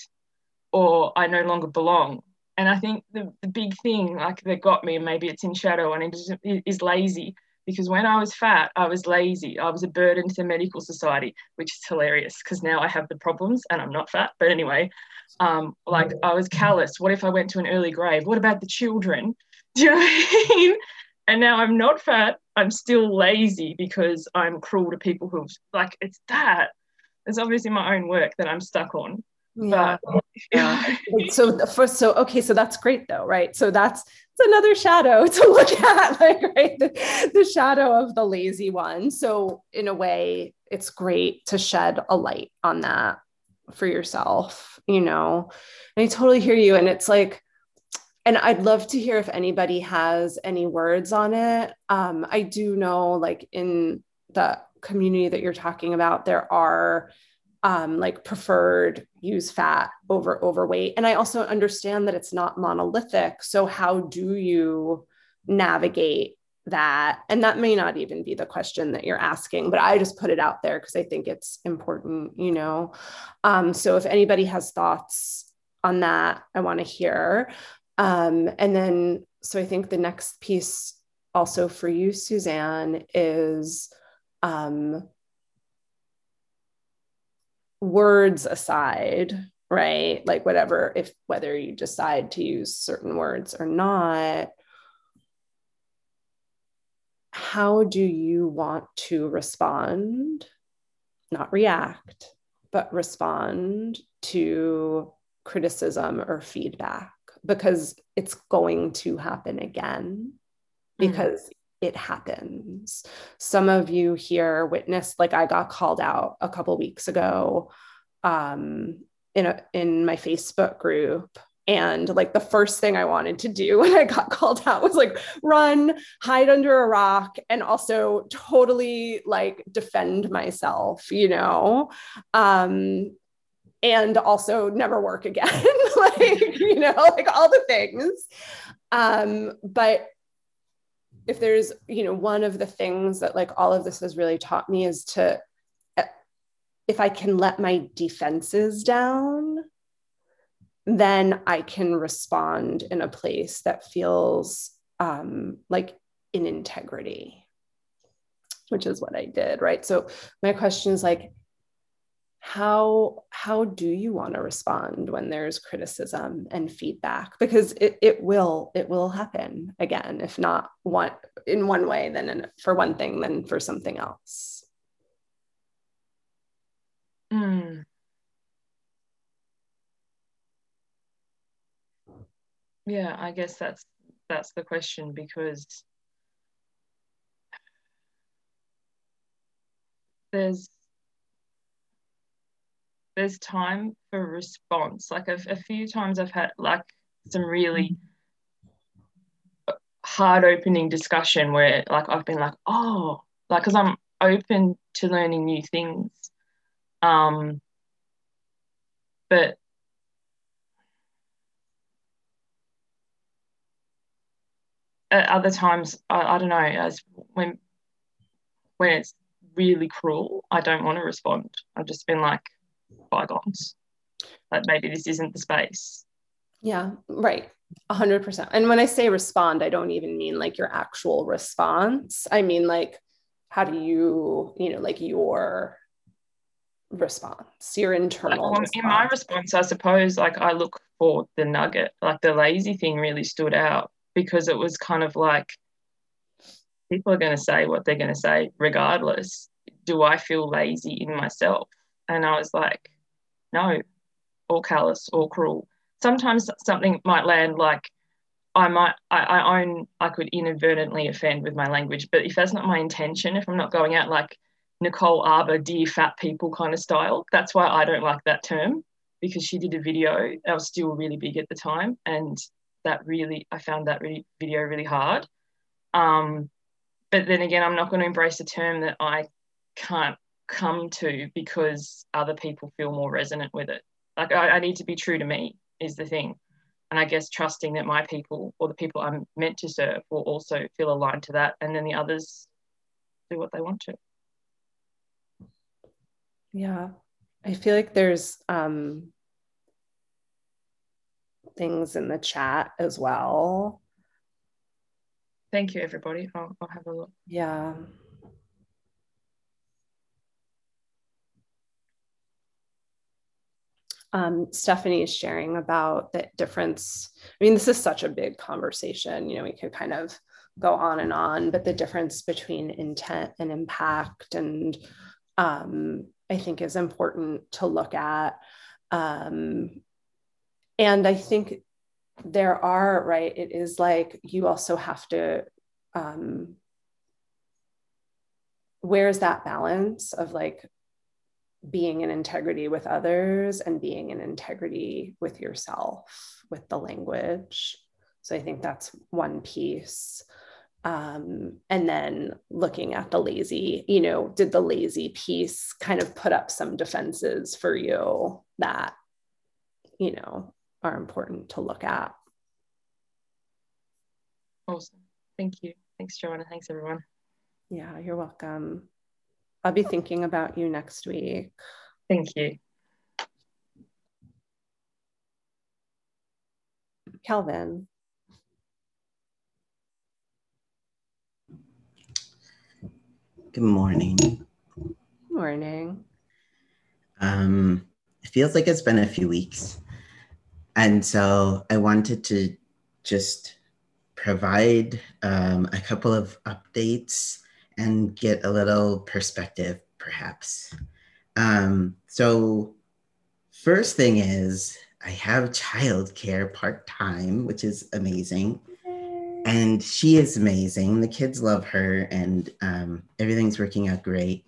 or I no longer belong. And I think the big thing, like, that got me, and maybe it's in shadow, and it is lazy. Because when I was fat, I was lazy. I was a burden to the medical society, which is hilarious because now I have the problems and I'm not fat. But anyway, like, I was callous. What if I went to an early grave? What about the children? Do you know what I mean? And now I'm not fat. I'm still lazy because I'm cruel to people who, like, it's that. It's obviously my own work that I'm stuck on. Yeah. But So that's great though, right? So it's another shadow to look at, like, right? The shadow of the lazy one. So in a way, it's great to shed a light on that for yourself, and I totally hear you. And it's like, and I'd love to hear if anybody has any words on it. I do know, like, in the community that you're talking about, there are like preferred use fat over overweight. And I also understand that it's not monolithic. So how do you navigate that? And that may not even be the question that you're asking, but I just put it out there because I think it's important, So if anybody has thoughts on that, I want to hear. And then, so I think the next piece also for you, Suzanne, is words aside, right? Like, whether you decide to use certain words or not, how do you want to respond, not react, but respond to criticism or feedback? Because it's going to happen again, because it happens. Some of you here witnessed, like, I got called out a couple weeks ago in my Facebook group. And like, the first thing I wanted to do when I got called out was like run, hide under a rock, and also totally like defend myself, and also never work again. Like, you know, like all the things. But if there's, you know, one of the things that like all of this has really taught me is to, if I can let my defenses down, then I can respond in a place that feels like in integrity, which is what I did, right? So my question is like, how do you want to respond when there's criticism and feedback? Because it will happen again, if not in one way, then for one thing, then for something else. Yeah, I guess that's the question, because there's time for response. Like a few times I've had like some really hard opening discussion where like I've been like, oh, like, because I'm open to learning new things. But at other times, I don't know, as when it's really cruel, I don't want to respond. I've just been like, bygones. Like maybe this isn't the space. Yeah, right. 100%. And when I say respond, I don't even mean like your actual response. I mean, like, how do you, you know, like your response, your internal response. In my response, I suppose, like, I look for the nugget. Like the lazy thing really stood out, because it was kind of like, people are going to say what they're going to say regardless. Do I feel lazy in myself? And I was like, no, or callous or cruel. Sometimes something might land like, I could inadvertently offend with my language, but if that's not my intention, if I'm not going out like Nicole Arbour, dear fat people kind of style, that's why I don't like that term, because she did a video that was still really big at the time, and I found that video really hard. But then again, I'm not going to embrace a term that I can't come to because other people feel more resonant with it. Like I need to be true to me is the thing. And I guess trusting that my people, or the people I'm meant to serve, will also feel aligned to that. And then the others do what they want to. Yeah. I feel like there's things in the chat as well. Thank you, everybody. I'll have a look. Yeah. Stephanie is sharing about the difference. I mean, this is such a big conversation. You know, we could kind of go on and on, but the difference between intent and impact, and I think is important to look at. And I think there are, right, it is like you also have to, where's that balance of like being in integrity with others and being in integrity with yourself, with the language. So I think that's one piece. And then looking at the lazy, you know, did the lazy piece kind of put up some defenses for you that, you know, are important to look at? Awesome. Thank you. Thanks, Joanna. Thanks, everyone. Yeah, you're welcome. I'll be thinking about you next week. Thank you. Calvin. Good morning. Good morning. It feels like it's been a few weeks. And so I wanted to just provide a couple of updates and get a little perspective, perhaps. So first thing is, I have childcare part-time, which is amazing. And she is amazing. The kids love her, and everything's working out great.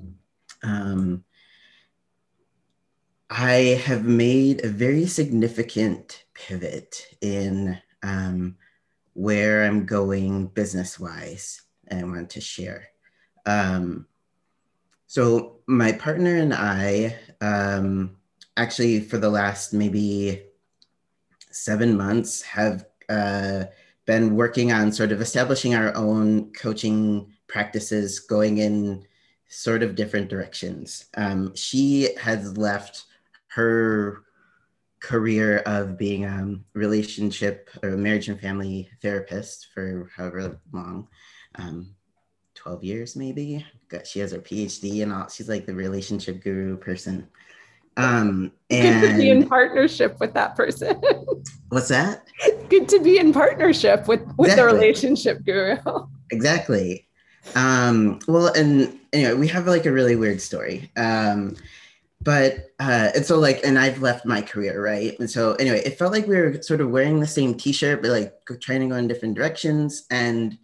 I have made a very significant pivot in where I'm going business-wise, and I want to share. So my partner and I actually for the last maybe 7 months have been working on sort of establishing our own coaching practices, going in sort of different directions. She has left her career of being a relationship or marriage and family therapist for however long, 12 years maybe. She has her PhD and all. She's like the relationship guru person. Good to be in partnership with that person. What's that? Good to be in partnership with the relationship guru. Exactly. Well, and anyway, we have like a really weird story. But and so like, and I've left my career, right? And so anyway, it felt like we were sort of wearing the same t-shirt, but like trying to go in different directions. And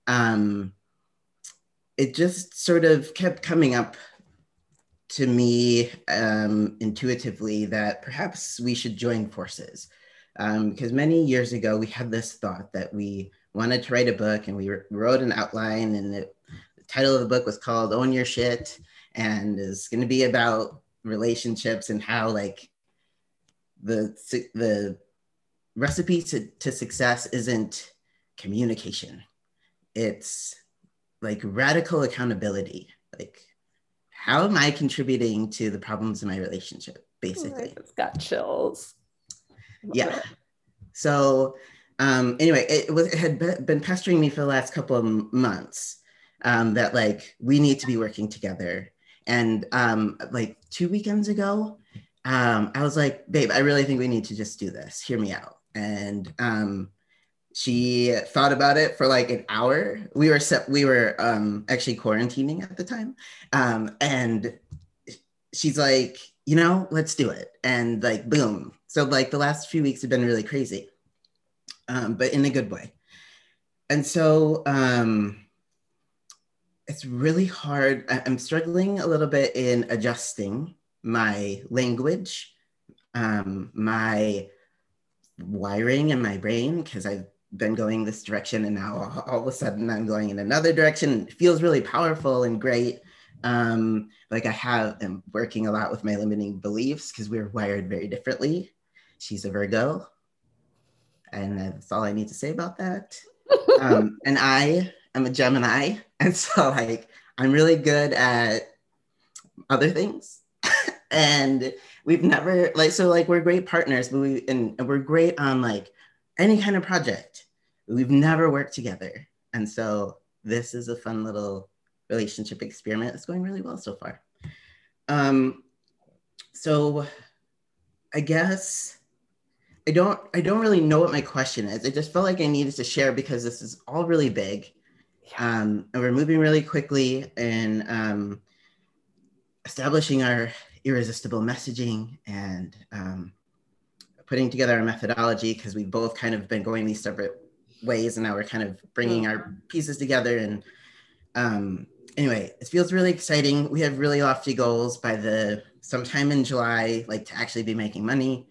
it just sort of kept coming up to me intuitively that perhaps we should join forces. Because many years ago, we had this thought that we wanted to write a book, and we wrote an outline, and the title of the book was called Own Your Shit, and is going to be about relationships and how like the recipe to success isn't communication. It's like radical accountability. Like, how am I contributing to the problems in my relationship, basically? I just got chills. Yeah. So anyway, it had been pestering me for the last couple of months that like we need to be working together. And like 2 weekends ago, I was like, babe, I really think we need to just do this. Hear me out. And she thought about it for like an hour. We were actually quarantining at the time. And she's like, let's do it. And like, boom. So like the last few weeks have been really crazy, but in a good way. And so it's really hard. I'm struggling a little bit in adjusting my language, my wiring in my brain, because I've been going this direction and now all of a sudden I'm going in another direction. It feels really powerful and great. Like I'm working a lot with my limiting beliefs because we're wired very differently. She's a Virgo, and that's all I need to say about that. And I am a Gemini, and so like I'm really good at other things. And we've never we're great partners, but we're great on like any kind of project. We've never worked together. And so this is a fun little relationship experiment. It's going really well so far. So I guess I don't really know what my question is. I just felt like I needed to share because this is all really big. And we're moving really quickly and establishing our irresistible messaging and putting together our methodology, because we've both kind of been going these separate ways, and now we're kind of bringing our pieces together. And anyway, it feels really exciting. We have really lofty goals by sometime in July, like to actually be making money.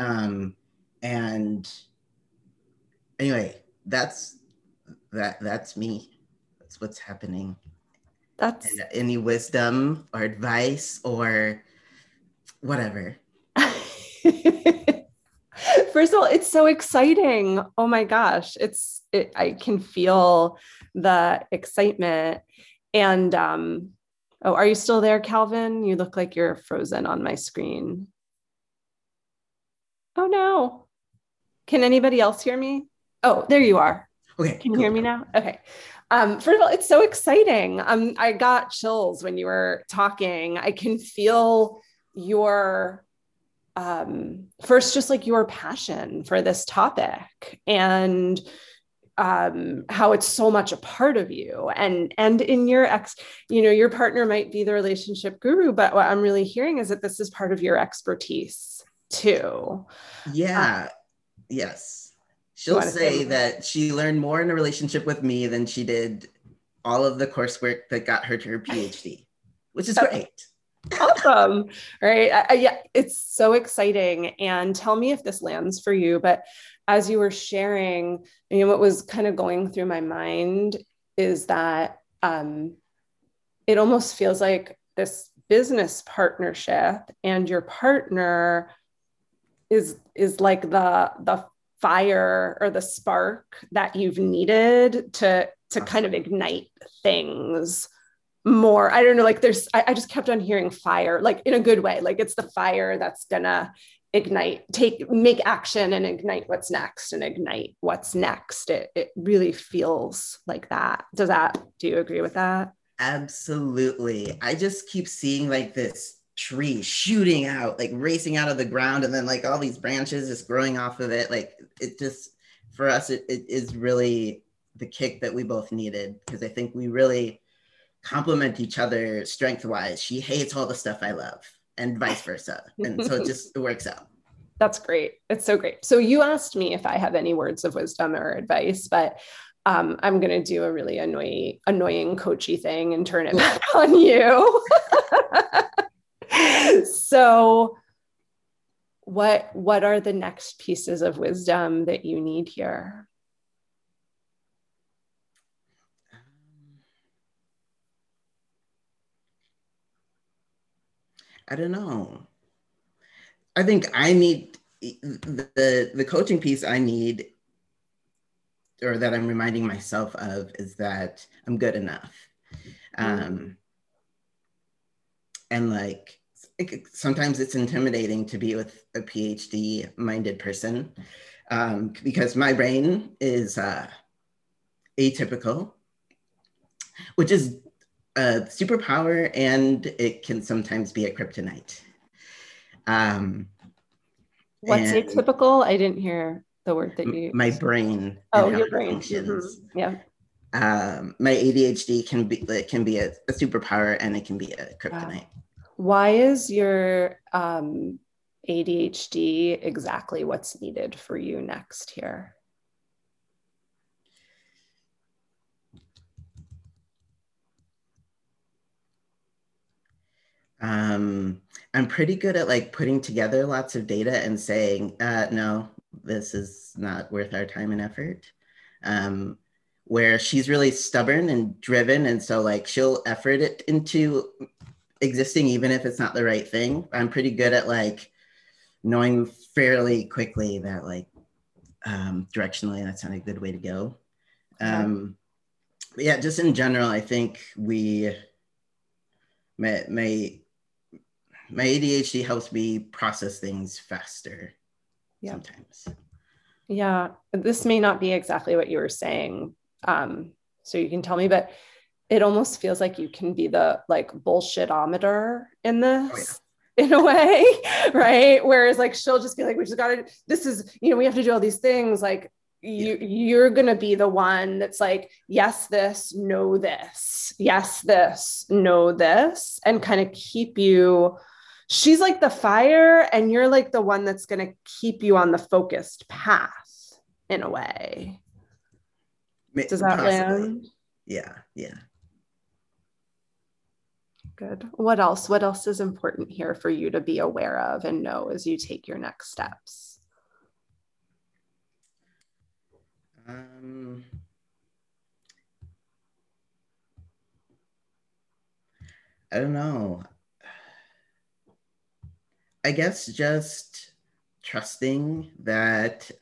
And anyway, that's me. That's what's happening. And any wisdom or advice or whatever? First of all, it's so exciting. Oh my gosh. I can feel the excitement. And are you still there, Calvin? You look like you're frozen on my screen. Oh no. Can anybody else hear me? Oh, there you are. Okay. Can you hear me now? Okay. First of all, it's so exciting. I got chills when you were talking. I can feel your first, just like your passion for this topic and how it's so much a part of you. And in your your partner might be the relationship guru, but what I'm really hearing is that this is part of your expertise too. Yeah. Yes. She'll say that she learned more in a relationship with me than she did all of the coursework that got her to her PhD, which is great. Awesome. Right. Yeah, it's so exciting. And tell me if this lands for you. But as you were sharing, what was kind of going through my mind is that it almost feels like this business partnership, and your partner is like the fire or the spark that you've needed to kind of ignite things more. I don't know, like I just kept on hearing fire, like in a good way, like it's the fire that's gonna ignite, make action and ignite what's next and ignite what's next. It really feels like that. Do you agree with that? Absolutely. I just keep seeing like this tree shooting out, like racing out of the ground, and then like all these branches just growing off of it. Like it just, for us, it is really the kick that we both needed, because I think we really complement each other strength wise. She hates all the stuff I love and vice versa. And so it works out. That's great. It's so great. So you asked me if I have any words of wisdom or advice, but I'm going to do a really annoying coachy thing and turn it back on you. So what are the next pieces of wisdom that you need here? I don't know. I think I need the coaching piece I need, or that I'm reminding myself of, is that I'm good enough. And like, sometimes it's intimidating to be with a PhD minded person, because my brain is atypical, which is a superpower, and it can sometimes be a kryptonite. What's atypical? I didn't hear the word that you. My brain. Oh, your brain. Functions. Mm-hmm. Yeah. My ADHD can be a superpower, and it can be a kryptonite. Why is your ADHD exactly what's needed for you next here? I'm pretty good at like putting together lots of data and saying, no, this is not worth our time and effort. Where she's really stubborn and driven. And so like she'll effort it into existing, even if it's not the right thing. I'm pretty good at like knowing fairly quickly that like directionally, that's not a good way to go. But yeah, just in general, I think my ADHD helps me process things faster sometimes. Yeah, this may not be exactly what you were saying, so you can tell me, but it almost feels like you can be the like bullshitometer in this. In a way, right? Whereas like she'll just be like, we just gotta, this is, we have to do all these things. Like you're gonna be the one that's like, yes, this, no, this, yes, this, no, this, and kind of keep you. She's like the fire, and you're like the one that's gonna keep you on the focused path in a way. Does that land? Yeah. Good. What else? What else is important here for you to be aware of and know as you take your next steps? I don't know. I guess just trusting that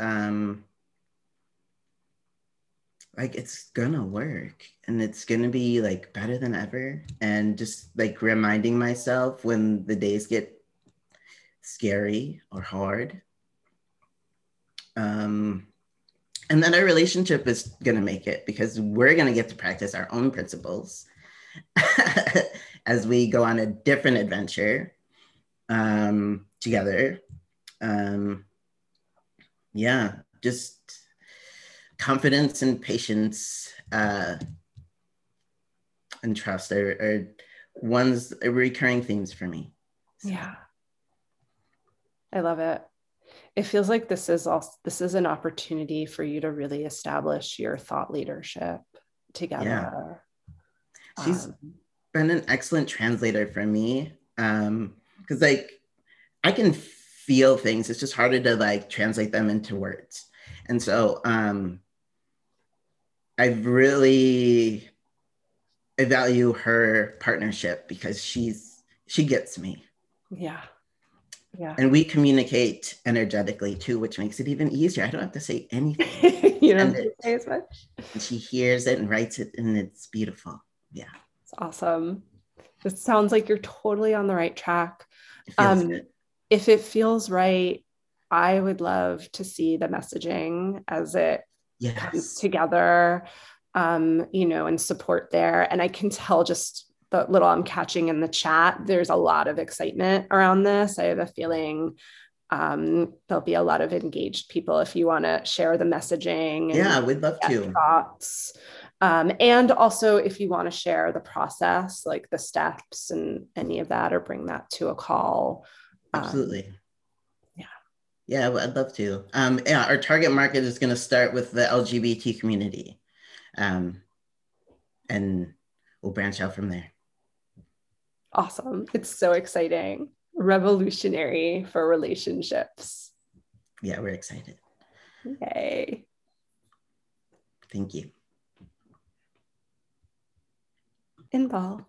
like it's gonna work, and it's gonna be like better than ever, and just like reminding myself when the days get scary or hard, and then our relationship is gonna make it, because we're gonna get to practice our own principles as we go on a different adventure together. Just confidence and patience and trust are recurring themes for me. So. Yeah, I love it. It feels like this is an opportunity for you to really establish your thought leadership together. Yeah. She's been an excellent translator for me, because like I can feel things. It's just harder to like translate them into words. And so I value her partnership, because she's she gets me. Yeah. Yeah. And we communicate energetically too, which makes it even easier. I don't have to say anything. You don't have to say as much. And she hears it and writes it, and it's beautiful. Yeah. It's awesome. It sounds like you're totally on the right track. Good. If it feels right, I would love to see the messaging as it comes together, and support there. And I can tell just the little I'm catching in the chat, there's a lot of excitement around this. I have a feeling there'll be a lot of engaged people if you want to share the messaging. Yeah, we'd love to. Thoughts. And also if you want to share the process, like the steps and any of that, or bring that to a call. Absolutely. Yeah, I'd love to. Our target market is going to start with the LGBT community. And we'll branch out from there. Awesome. It's so exciting. Revolutionary for relationships. Yeah, we're excited. Yay. Thank you. Inbal.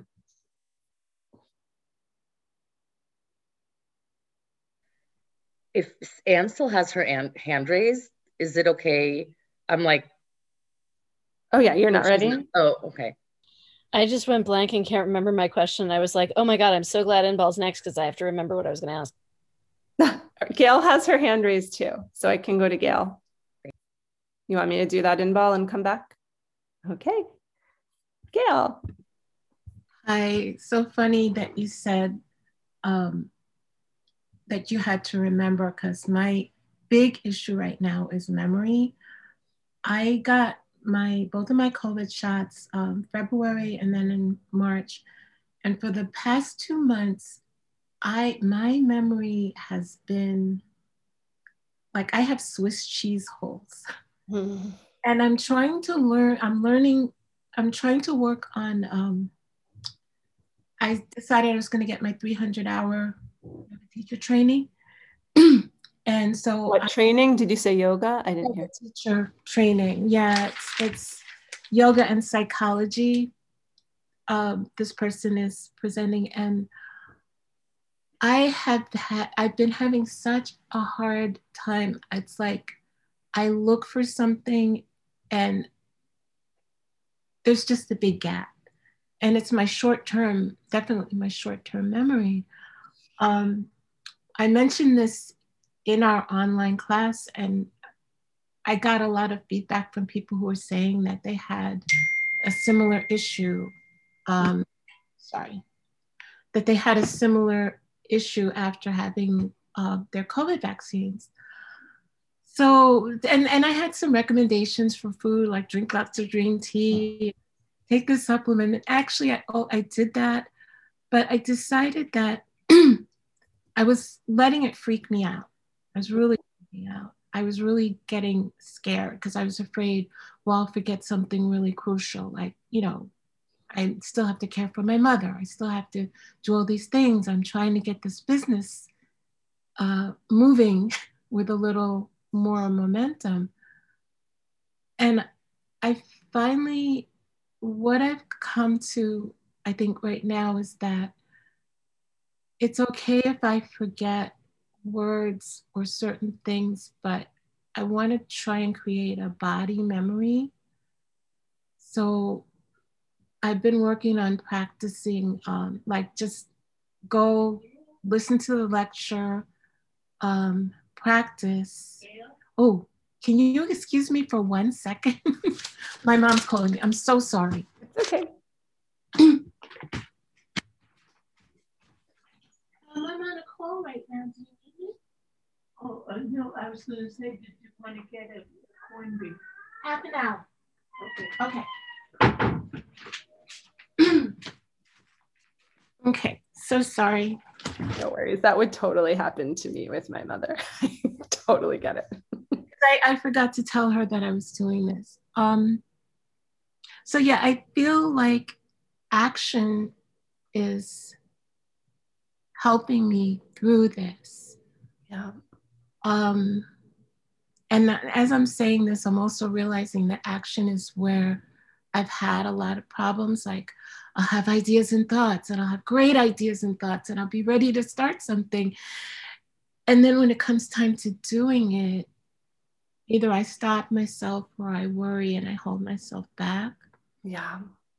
If Anne still has her hand raised, is it okay? I'm like, oh yeah, you're not ready? Oh, okay. I just went blank and can't remember my question. I was like, oh my God, I'm so glad Inbal's next because I have to remember what I was going to ask. Gail has her hand raised too, so I can go to Gail. You want me to do that, Inbal, and come back? Okay. Gail. Hi, so funny that you said that you had to remember, because my big issue right now is memory. I got both of my COVID shots February and then in March. And for the past 2 months, my memory has been like, I have Swiss cheese holes. And I'm trying to I'm trying to work on, I decided I was going to get my 300-hour teacher training. And so what training? Did you say yoga? I didn't hear. Teacher training. Yeah, it's yoga and psychology. This person is presenting, and I've been having such a hard time. It's like I look for something and there's just a big gap. And it's my short-term, definitely my short-term memory. I mentioned this in our online class, and I got a lot of feedback from people who were saying that they had a similar issue. That they had a similar issue after having their COVID vaccines. So, and I had some recommendations for food, like drink lots of green tea, take this supplement. And actually, I did that, but I decided that I was letting it freak me out. I was really freaking out. I was really getting scared because I was afraid, well, I'll forget something really crucial. Like, I still have to care for my mother. I still have to do all these things. I'm trying to get this business moving with a little more momentum. And I finally, what I've come to, I think right now, is that it's okay if I forget words or certain things, but I want to try and create a body memory. So I've been working on practicing, like just go listen to the lecture, practice. Oh, can you excuse me for 1 second? My mom's calling me. I'm so sorry. It's okay. I'm on a call right now. Do you need me? Oh, no, I was going to say, did you want to get a corned beef? Half an hour. Okay. Okay, so sorry. No worries. That would totally happen to me with my mother. I totally get it. I forgot to tell her that I was doing this. So yeah, I feel like action is helping me through this. Yeah. And as I'm saying this, I'm also realizing that action is where I've had a lot of problems. Like I'll have ideas and thoughts, and I'll have great ideas and thoughts, and I'll be ready to start something. And then when it comes time to doing it, either I stop myself or I worry and I hold myself back. Yeah.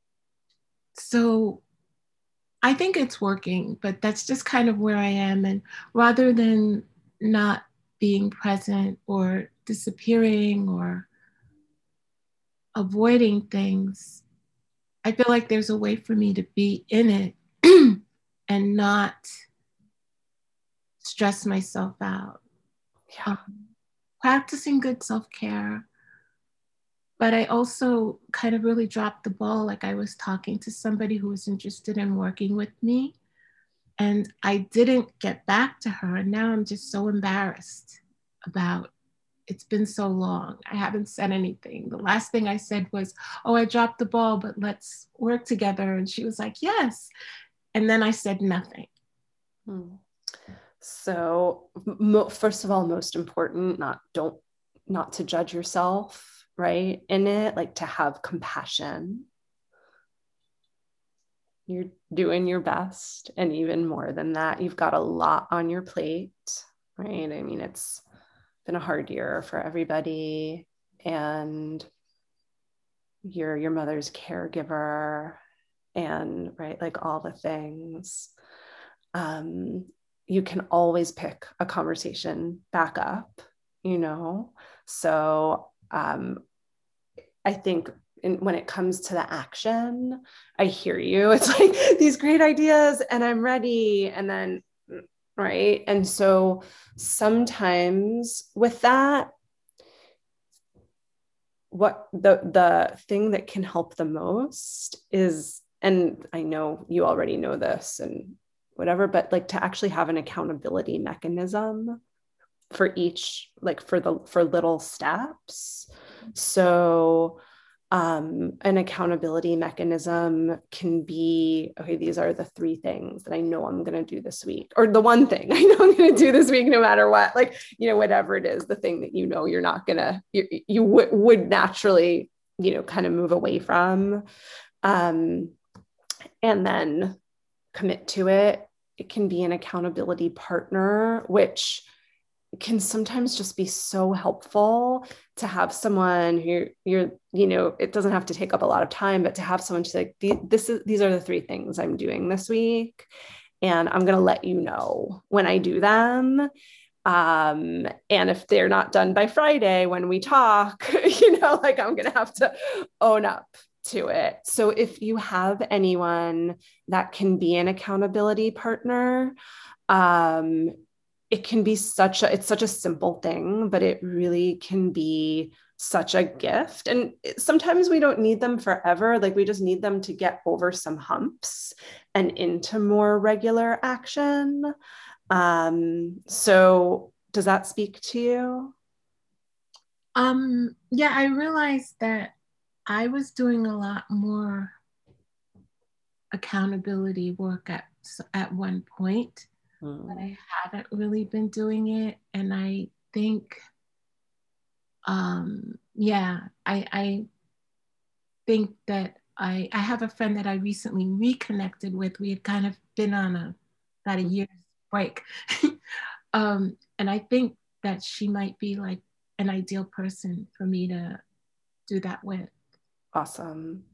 So I think it's working, but that's just kind of where I am. And rather than not being present or disappearing or avoiding things, I feel like there's a way for me to be in it and not stress myself out. Yeah. Practicing good self-care. But I also kind of really dropped the ball. Like I was talking to somebody who was interested in working with me, and I didn't get back to her. And now I'm just so embarrassed about, it's been so long. I haven't said anything. The last thing I said was, oh, I dropped the ball, but let's work together. And she was like, yes. And then I said nothing. So first of all, most important, not to judge yourself, right? In it, like to have compassion. You're doing your best. And even more than that, you've got a lot on your plate, right? I mean, it's been a hard year for everybody, and you're your mother's caregiver, and right, like all the things. You can always pick a conversation back up, you know? So I think when it comes to the action, I hear you. It's like these great ideas and I'm ready. And then, right. And so sometimes with that, what the thing that can help the most is, and I know you already know this and whatever, but like to actually have an accountability mechanism for each, like for little steps. So an accountability mechanism can be, okay, these are the 3 things that I know I'm going to do this week, or the one thing I know I'm going to do this week, no matter what, like, you know, whatever it is, the thing that, you know, you're not going to, you would naturally, you know, kind of move away from, and then commit to it. It can be an accountability partner, which can sometimes just be so helpful to have someone who you know, it doesn't have to take up a lot of time, but to have someone to like, these are the 3 things I'm doing this week, and I'm going to let you know when I do them. And if they're not done by Friday when we talk, you know, like I'm going to have to own up to it. So if you have anyone that can be an accountability partner, it can be it's such a simple thing, but it really can be such a gift. And sometimes we don't need them forever. Like we just need them to get over some humps and into more regular action. So does that speak to you? Yeah, I realized that I was doing a lot more accountability work at one point, but I haven't really been doing it. And I think, yeah, I think that I have a friend that I recently reconnected with. We had kind of been on about a year's break. And I think that she might be like an ideal person for me to do that with. Awesome.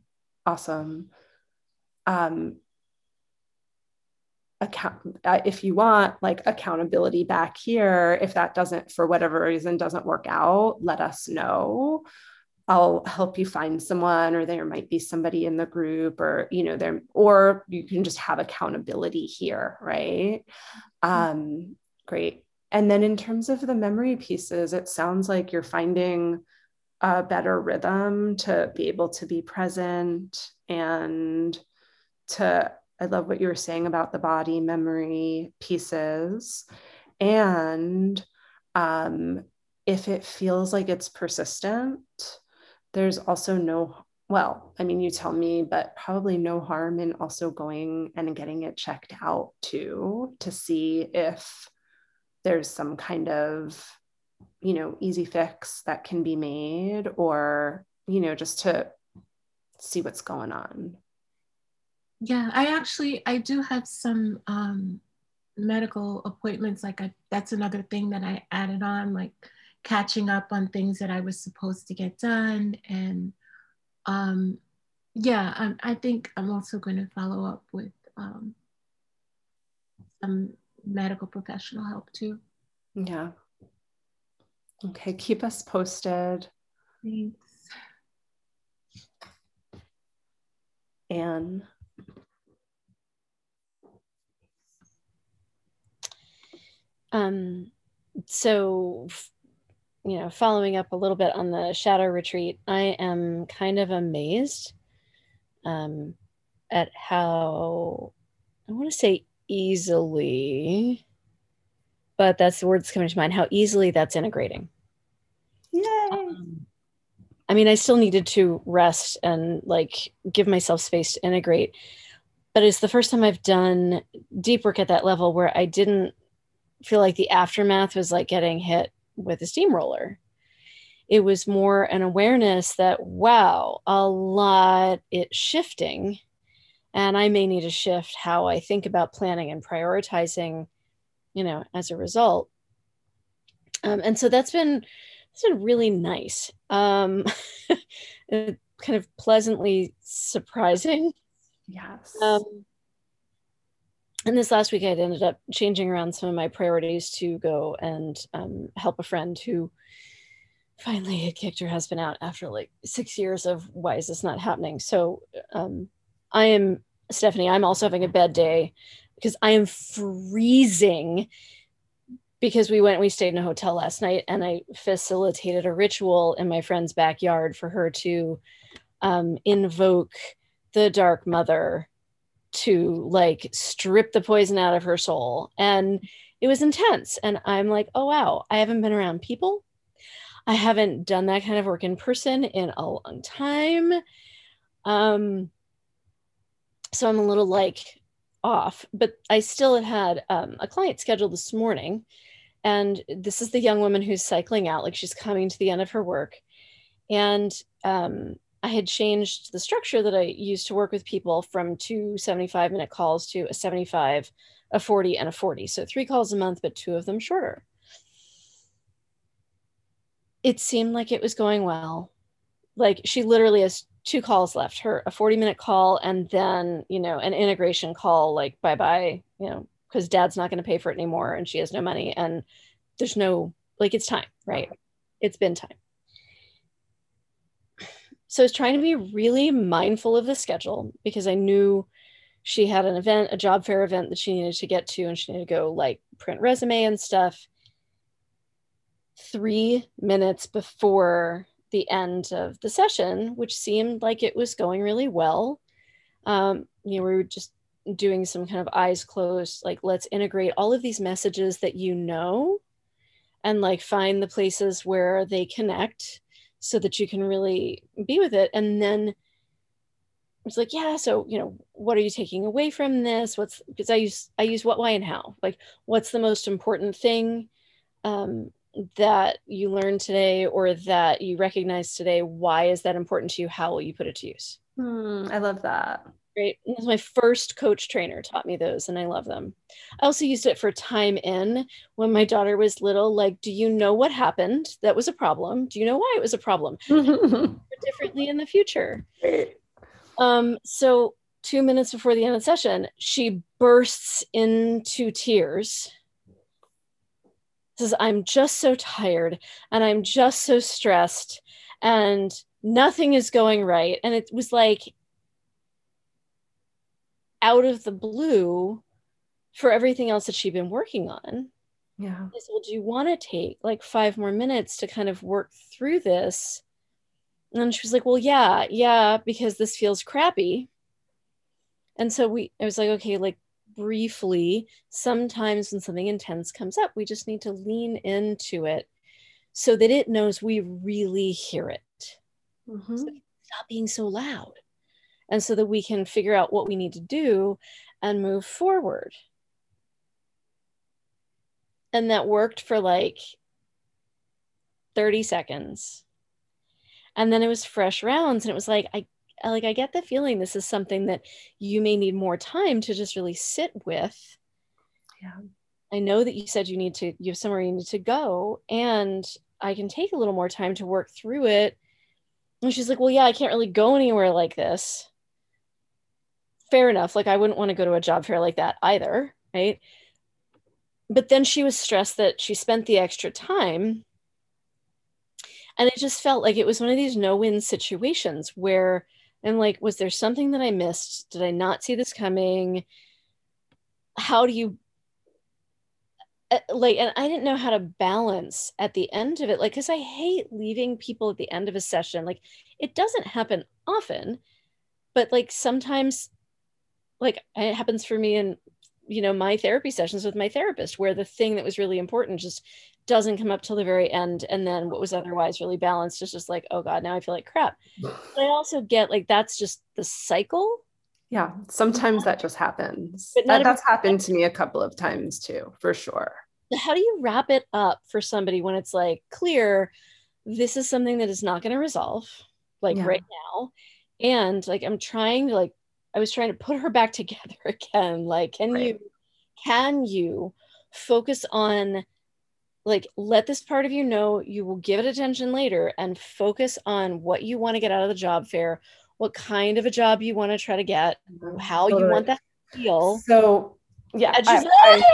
If you want like accountability back here, if that doesn't, for whatever reason, doesn't work out, let us know. I'll help you find someone, or there might be somebody in the group, or, you know, or you can just have accountability here. Right. Great. And then in terms of the memory pieces, it sounds like you're finding a better rhythm to be able to be present and I love what you were saying about the body memory pieces. And if it feels like it's persistent, there's also well, I mean, you tell me, but probably no harm in also going and getting it checked out too, to see if there's some kind of, you know, easy fix that can be made, or, you know, just to see what's going on. Yeah, I do have some medical appointments. Like that's another thing that I added on, like catching up on things that I was supposed to get done. And yeah, I think I'm also going to follow up with some medical professional help too. Yeah. Okay, keep us posted. Thanks. Anne. So, following up a little bit on the shadow retreat, I am kind of amazed at how, I want to say easily, but that's the word that's coming to mind, how easily that's integrating. Yay. I mean, I still needed to rest and like give myself space to integrate, but it's the first time I've done deep work at that level where I didn't feel like the aftermath was like getting hit with a steamroller. It was more an awareness that, wow, a lot it's shifting, and I may need to shift how I think about planning and prioritizing, as a result. And so that's been really nice. Kind of pleasantly surprising. Yes. And this last week, I'd ended up changing around some of my priorities to go and help a friend who finally had kicked her husband out after like 6 years of why is this not happening? So I am, Stephanie, I'm also having a bad day because I am freezing because we stayed in a hotel last night and I facilitated a ritual in my friend's backyard for her to invoke the Dark Mother to like strip the poison out of her soul. And it was intense. And I'm like, oh, wow, I haven't been around people. I haven't done that kind of work in person in a long time. So I'm a little like off, but I still had a client scheduled this morning. And this is the young woman who's cycling out, like she's coming to the end of her work. And I had changed the structure that I used to work with people from 2 75-minute calls to a 75, a 40, and a 40. So 3 calls a month, but 2 of them shorter. It seemed like it was going well. Like she literally has 2 calls left, her a 40-minute call and then, an integration call, like bye-bye, because dad's not going to pay for it anymore and she has no money and there's no, like, it's time, right? It's been time. So I was trying to be really mindful of the schedule because I knew she had an event, a job fair event that she needed to get to, and she needed to go like print resume and stuff. 3 minutes before the end of the session, which seemed like it was going really well. We were just doing some kind of eyes closed, like let's integrate all of these messages that and like find the places where they connect so that you can really be with it. And then it's like, yeah, so, what are you taking away from this? Because I use what, why, and how, like, what's the most important thing that you learned today or that you recognize today? Why is that important to you? How will you put it to use? I love that. Great. This was my first coach trainer taught me those and I love them. I also used it for time in when my daughter was little. Like, do you know what happened? That was a problem. Do you know why it was a problem? Differently in the future. So 2 minutes before the end of the session, she bursts into tears. Says, I'm just so tired and I'm just so stressed and nothing is going right. And it was like out of the blue for everything else that she'd been working on. Yeah. I said, well, do you want to take like 5 more minutes to kind of work through this? And then she was like, well, yeah, because this feels crappy. And so I was like, okay, like briefly, sometimes when something intense comes up, we just need to lean into it so that it knows we really hear it. So stop being so loud. And so that we can figure out what we need to do and move forward. And that worked for like 30 seconds. And then it was fresh rounds. And it was like, like, I get the feeling this is something that you may need more time to just really sit with. Yeah. I know that you said you have somewhere you need to go, and I can take a little more time to work through it. And she's like, well, yeah, I can't really go anywhere like this. Fair enough. Like, I wouldn't want to go to a job fair like that either, right? But then she was stressed that she spent the extra time. And it just felt like it was one of these no-win situations where I'm like, was there something that I missed? Did I not see this coming? How do you like, and I didn't know how to balance at the end of it, like, because I hate leaving people at the end of a session. Like, it doesn't happen often, but like sometimes, like, it happens for me in, you know, my therapy sessions with my therapist, where the thing that was really important just doesn't come up till the very end, and then what was otherwise really balanced is just like, oh God, now I feel like crap. But I also get, like, that's just the cycle. Yeah, sometimes that just happens. But That's happened to me a couple of times too, for sure. How do you wrap it up for somebody when it's like clear, this is something that is not going to resolve, like, right now? And like, I was trying to put her back together again. Like, can you focus on, like, let this part of you know you will give it attention later, and focus on what you want to get out of the job fair, what kind of a job you want to try to get, how you want that to feel. So yeah, and she's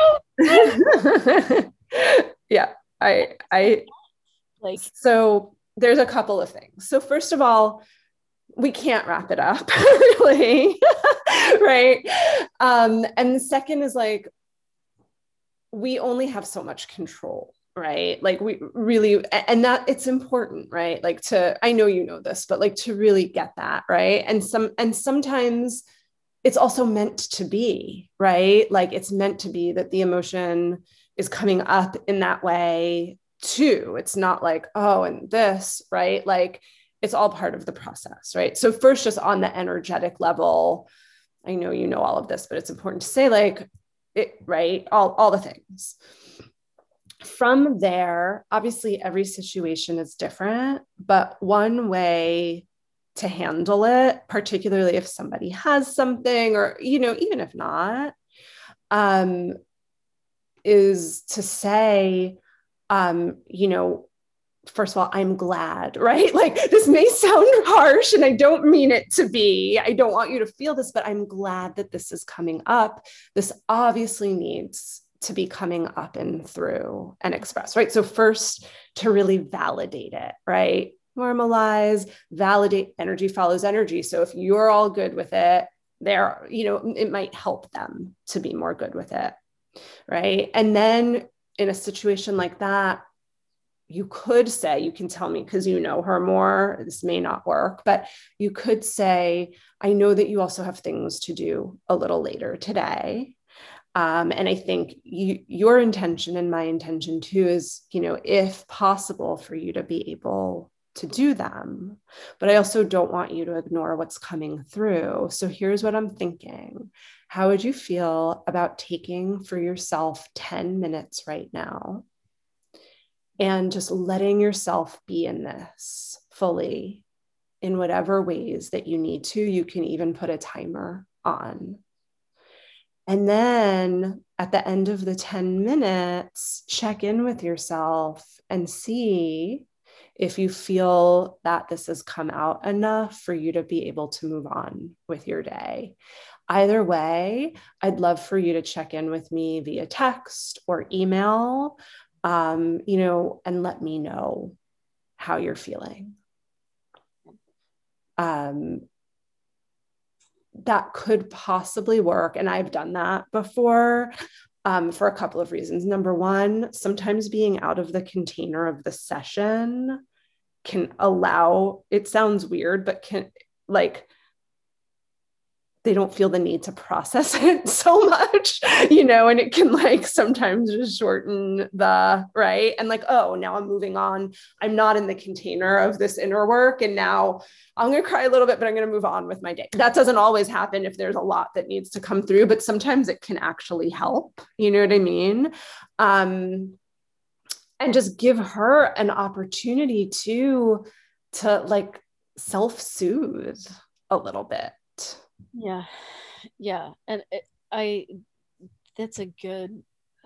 I like, so there's a couple of things. So first of all, we can't wrap it up, really, right? And the second is, like, we only have so much control, right? Like, we really, and that it's important, right? Like, I know you know this, but like, to really get that, right? And sometimes it's also meant to be, right? Like, it's meant to be that the emotion is coming up in that way too. It's not like, oh, and this, right? Like, it's all part of the process, right? So first, just on the energetic level, I know you know all of this, but it's important to say, like, it, right? All the things. From there, obviously every situation is different, but one way to handle it, particularly if somebody has something, or, you know, even if not, is to say, you know, first of all, I'm glad, right? Like, this may sound harsh and I don't mean it to be, I don't want you to feel this, but I'm glad that this is coming up. This obviously needs to be coming up and through and expressed, right? So first, to really validate it, right? Normalize, validate, energy follows energy. So if you're all good with it, there, you know, it might help them to be more good with it, right? And then in a situation like that, you could say, you can tell me because you know her more, this may not work, but you could say, I know that you also have things to do a little later today. And I think your intention and my intention too is, you know, if possible, for you to be able to do them. But I also don't want you to ignore what's coming through. So here's what I'm thinking. How would you feel about taking for yourself 10 minutes right now and just letting yourself be in this fully in whatever ways that you need to? You can even put a timer on. And then at the end of the 10 minutes, check in with yourself and see if you feel that this has come out enough for you to be able to move on with your day. Either way, I'd love for you to check in with me via text or email, you know, and let me know how you're feeling. That could possibly work. And I've done that before for a couple of reasons. Number one, sometimes being out of the container of the session can allow, it sounds weird, but can, like, they don't feel the need to process it so much, you know, and it can, like, sometimes just shorten the, right? And like, oh, now I'm moving on. I'm not in the container of this inner work. And now I'm going to cry a little bit, but I'm going to move on with my day. That doesn't always happen if there's a lot that needs to come through, but sometimes it can actually help. You know what I mean? And just give her an opportunity to like self-soothe a little bit. Yeah. And that's a good,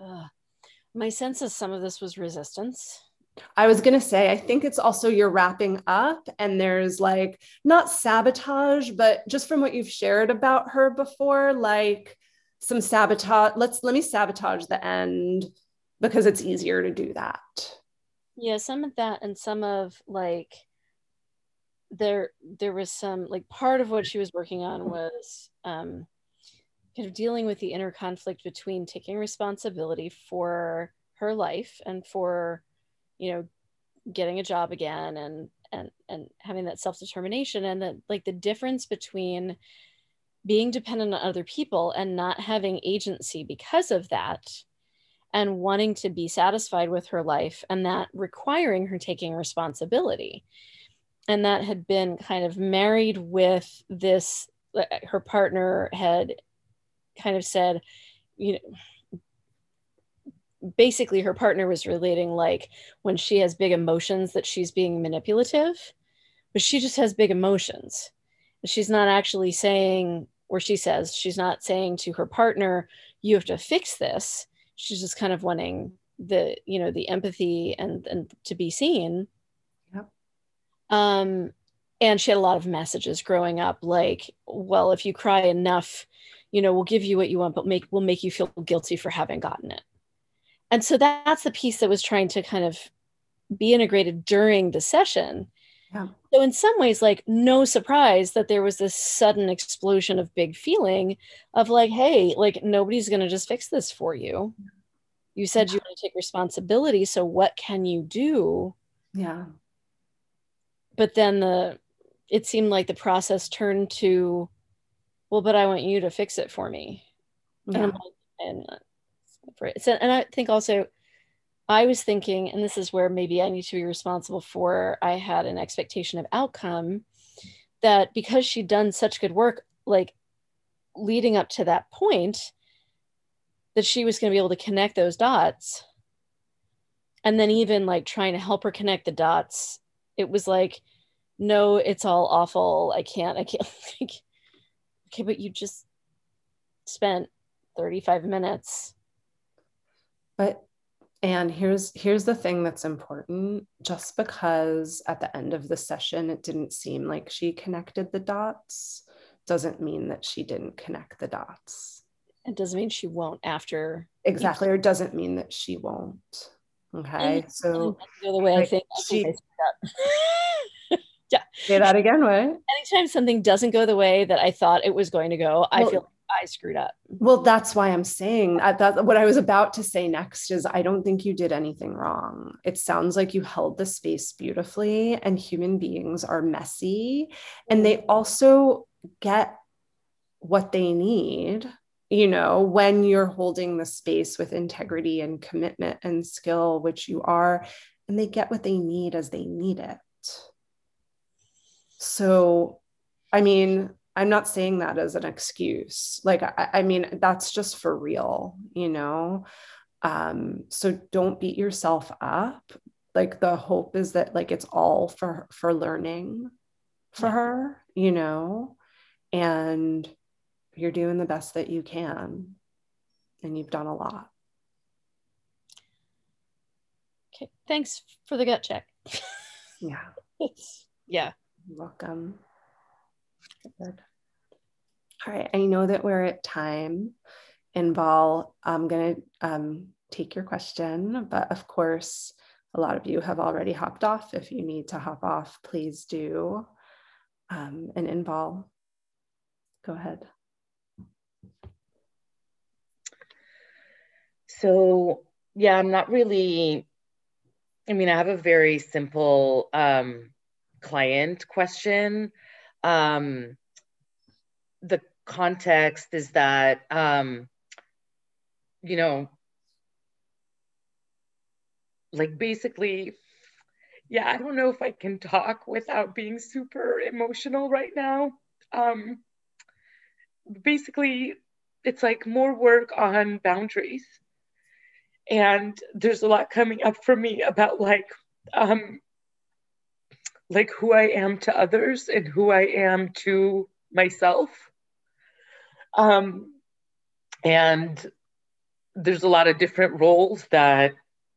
my sense is some of this was resistance. I was going to say, I think it's also you're wrapping up and there's like not sabotage, but just from what you've shared about her before, like some sabotage. Let me sabotage the end because it's easier to do that. Yeah, some of that, and some of like there was some like part of what she was working on was kind of dealing with the inner conflict between taking responsibility for her life and for, you know, getting a job again and having that self-determination, and that like the difference between being dependent on other people and not having agency because of that, and wanting to be satisfied with her life, and that requiring her taking responsibility. And that had been kind of married with this, her partner had kind of said, you know, basically her partner was relating like when she has big emotions that she's being manipulative, but she just has big emotions. She's not actually saying, or she says she's not saying to her partner, you have to fix this. She's just kind of wanting the, you know, the empathy and to be seen. Yep. And she had a lot of messages growing up, like, well, if you cry enough, you know, we'll give you what you want, but we'll make you feel guilty for having gotten it. And so that's the piece that was trying to kind of be integrated during the session. Yeah. So in some ways, like, no surprise that there was this sudden explosion of big feeling of like, hey, like, nobody's going to just fix this for you. You said you want to take responsibility. So what can you do? Yeah. But then it seemed like the process turned to, well, but I want you to fix it for me. Yeah. And I think also, I was thinking, and this is where maybe I need to be responsible for, I had an expectation of outcome that because she'd done such good work, like leading up to that point, that she was going to be able to connect those dots. And then even like trying to help her connect the dots, it was like, no, it's all awful. I can't. Okay, but you just spent 35 minutes. And here's the thing that's important. Just because at the end of the session it didn't seem like she connected the dots doesn't mean that she didn't connect the dots. It doesn't mean she won't after. Exactly. Or it doesn't mean that she won't. Okay. So the way like I think yeah. Say that again. What? Anytime something doesn't go the way that I thought it was going to go, I feel like I screwed up. Well, that's why I'm saying that what I was about to say next is I don't think you did anything wrong. It sounds like you held the space beautifully, and human beings are messy and they also get what they need, you know, when you're holding the space with integrity and commitment and skill, which you are, and they get what they need as they need it. So, I mean, I'm not saying that as an excuse. Like, I mean, that's just for real, you know? So don't beat yourself up. Like the hope is that like, it's all for learning for her, you know, and you're doing the best that you can, and you've done a lot. Okay. Thanks for the gut check. Yeah. Yeah. You're welcome. Good. All right. I know that we're at time, and Val, I'm going to take your question, but of course, a lot of you have already hopped off. If you need to hop off, please do. And Inbal, go ahead. So, yeah, I'm not really, I mean, I have a very simple client question. The context is that, you know, like basically, yeah, I don't know if I can talk without being super emotional right now. Basically, it's like more work on boundaries. And there's a lot coming up for me about like who I am to others and who I am to myself. And there's a lot of different roles that,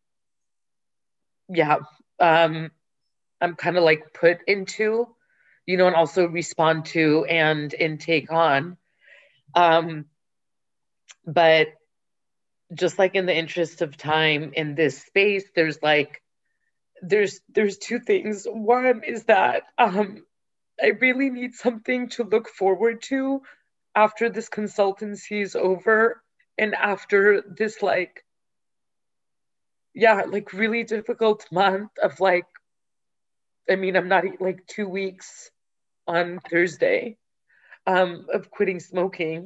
I'm kind of like put into, and also respond to and take on. But just like in the interest of time in this space, there's two things. One is that I really need something to look forward to after this consultancy is over and after this really difficult month of I'm not 2 weeks on Thursday of quitting smoking.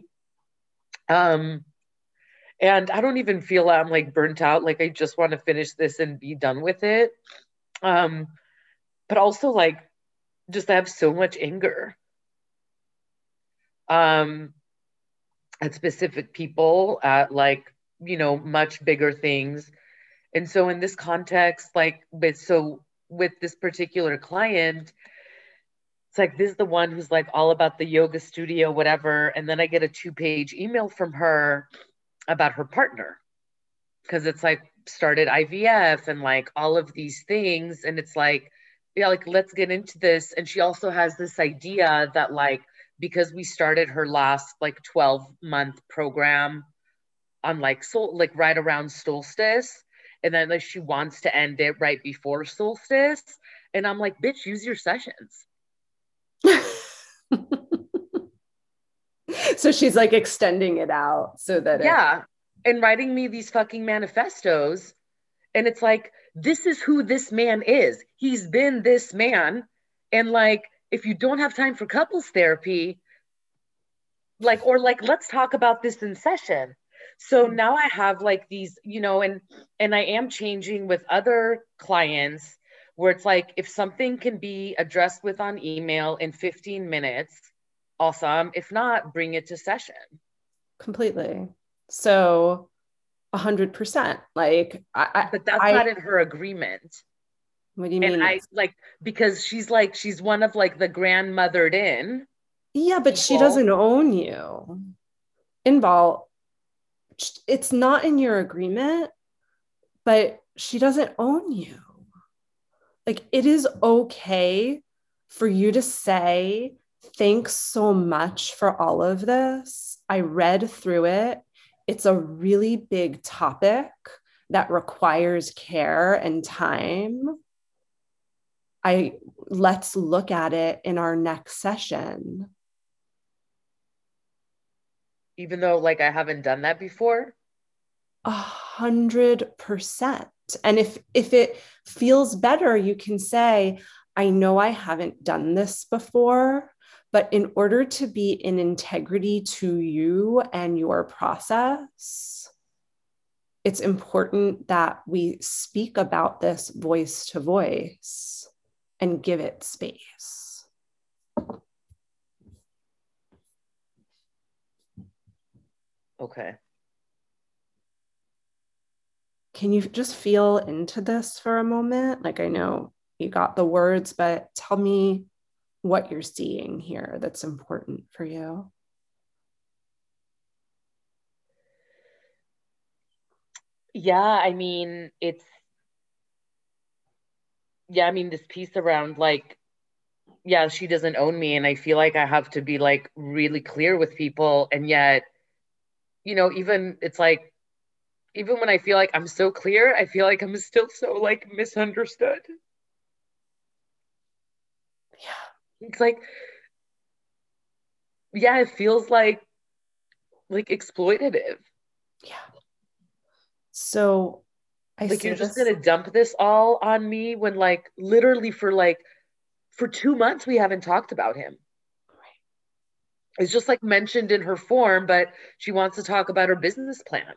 And I don't even feel I'm burnt out. I just want to finish this and be done with it. But also just I have so much anger at specific people, at much bigger things. And so in this context, with this particular client, it's this is the one who's all about the yoga studio, whatever. And then I get a 2-page email from her about her partner, because it's started IVF and all of these things. And it's let's get into this. And she also has this idea that because we started her last 12-month program on right around solstice, and then she wants to end it right before solstice. And I'm bitch, use your sessions. So she's extending it out so that and writing me these fucking manifestos. And it's this is who this man is. He's been this man. And if you don't have time for couples therapy, let's talk about this in session. So now I have these, and I am changing with other clients where it's if something can be addressed with on email in 15 minutes, awesome. If not, bring it to session. Completely. So 100%. But that's not in her agreement. What do you mean? And because she's one of the grandmothered in. Yeah, but people. She doesn't own you. Involve. It's not in your agreement, but she doesn't own you. It is okay for you to say, thanks so much for all of this. I read through it. It's a really big topic that requires care and time. Let's look at it in our next session. Even though I haven't done that before? 100%. And if it feels better, you can say, I know I haven't done this before, but in order to be in integrity to you and your process, it's important that we speak about this voice to voice and give it space. Okay. Can you just feel into this for a moment? I know you got the words, but tell me what you're seeing here that's important for you. Yeah, this piece around she doesn't own me, and I feel I have to be really clear with people, and yet even it's even when I feel I'm so clear, I feel I'm still so misunderstood. Yeah. It's it feels exploitative. Yeah. So you're just gonna dump this all on me when literally for 2 months we haven't talked about him. Right. It's just mentioned in her form, but she wants to talk about her business plan.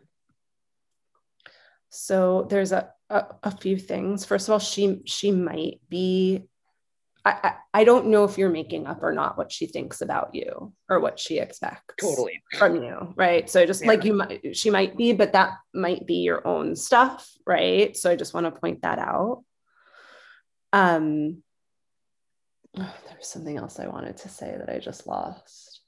So there's a few things. First of all, she might be, I don't know if you're making up or not what she thinks about you or what she expects totally from you, right? So just she might be, but that might be your own stuff, right? So I just want to point that out. Oh, there was something else I wanted to say that I just lost.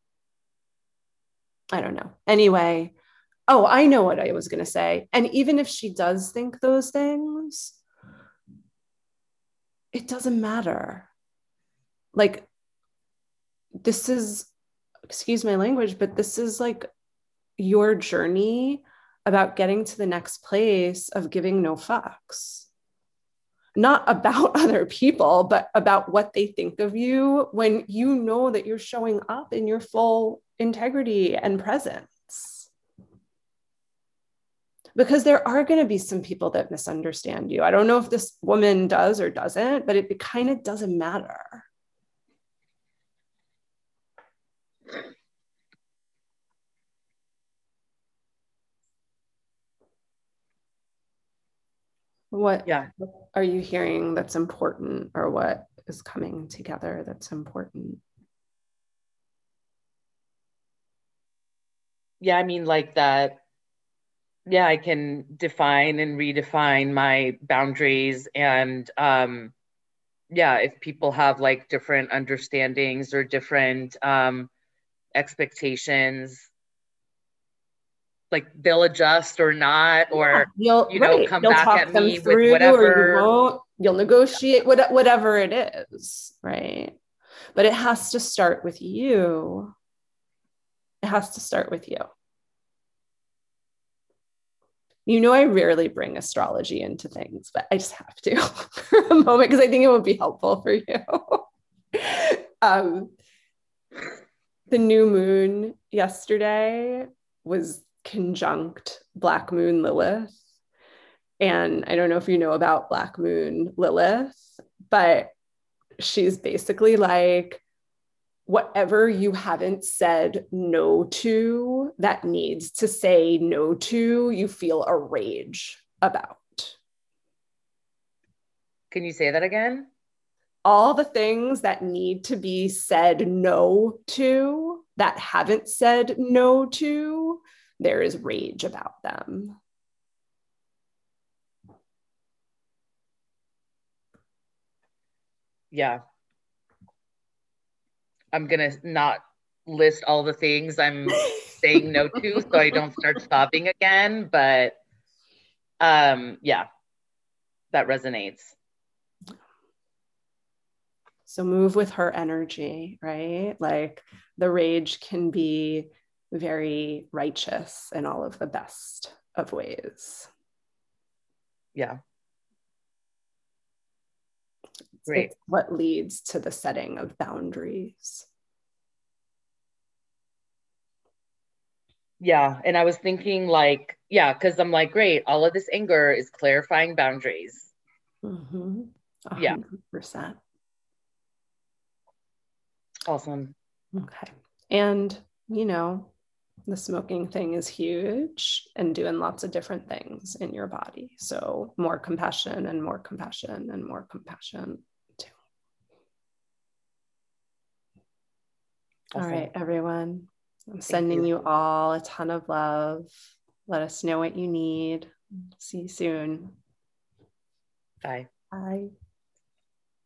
I don't know. Anyway, oh, I know what I was going to say. And even if she does think those things, it doesn't matter. Like, this is, excuse my language, but this is like your journey about getting to the next place of giving no fucks. Not about other people, but about what they think of you when you know that you're showing up in your full integrity and presence. Because there are going to be some people that misunderstand you. I don't know if this woman does or doesn't, but it kind of doesn't matter. What are you hearing that's important, or what is coming together that's important? Yeah, I mean, like that. Yeah, I can define and redefine my boundaries. And yeah, if people have like different understandings or different expectations, like they'll adjust or not, or you'll come you'll back talk at them me through, with whatever, or you won't. You'll negotiate whatever it is, right? But it has to start with you. It has to start with you. You know, I rarely bring astrology into things, but I just have to for a moment because I think it would be helpful for you. The new moon yesterday was conjunct Black Moon Lilith. And I don't know if you know about Black Moon Lilith, but she's basically like, whatever you haven't said no to, that needs to say no to, you feel a rage about. Can you say that again? All the things that need to be said no to, that haven't said no to, there is rage about them. Yeah. I'm going to not list all the things I'm saying no to so I don't start sobbing again. But yeah, that resonates. So move with her energy, right? Like the rage can be very righteous in all of the best of ways. Yeah. Great. It's what leads to the setting of boundaries. Yeah. And I was thinking like, yeah, because I'm like, great, all of this anger is clarifying boundaries. Mm-hmm. 100%. Yeah. Awesome. Okay. And, you know, the smoking thing is huge and doing lots of different things in your body. So more compassion and more compassion and more compassion too. Awesome. All right, everyone. I'm sending you all a ton of love. Let us know what you need. See you soon. Bye. Bye.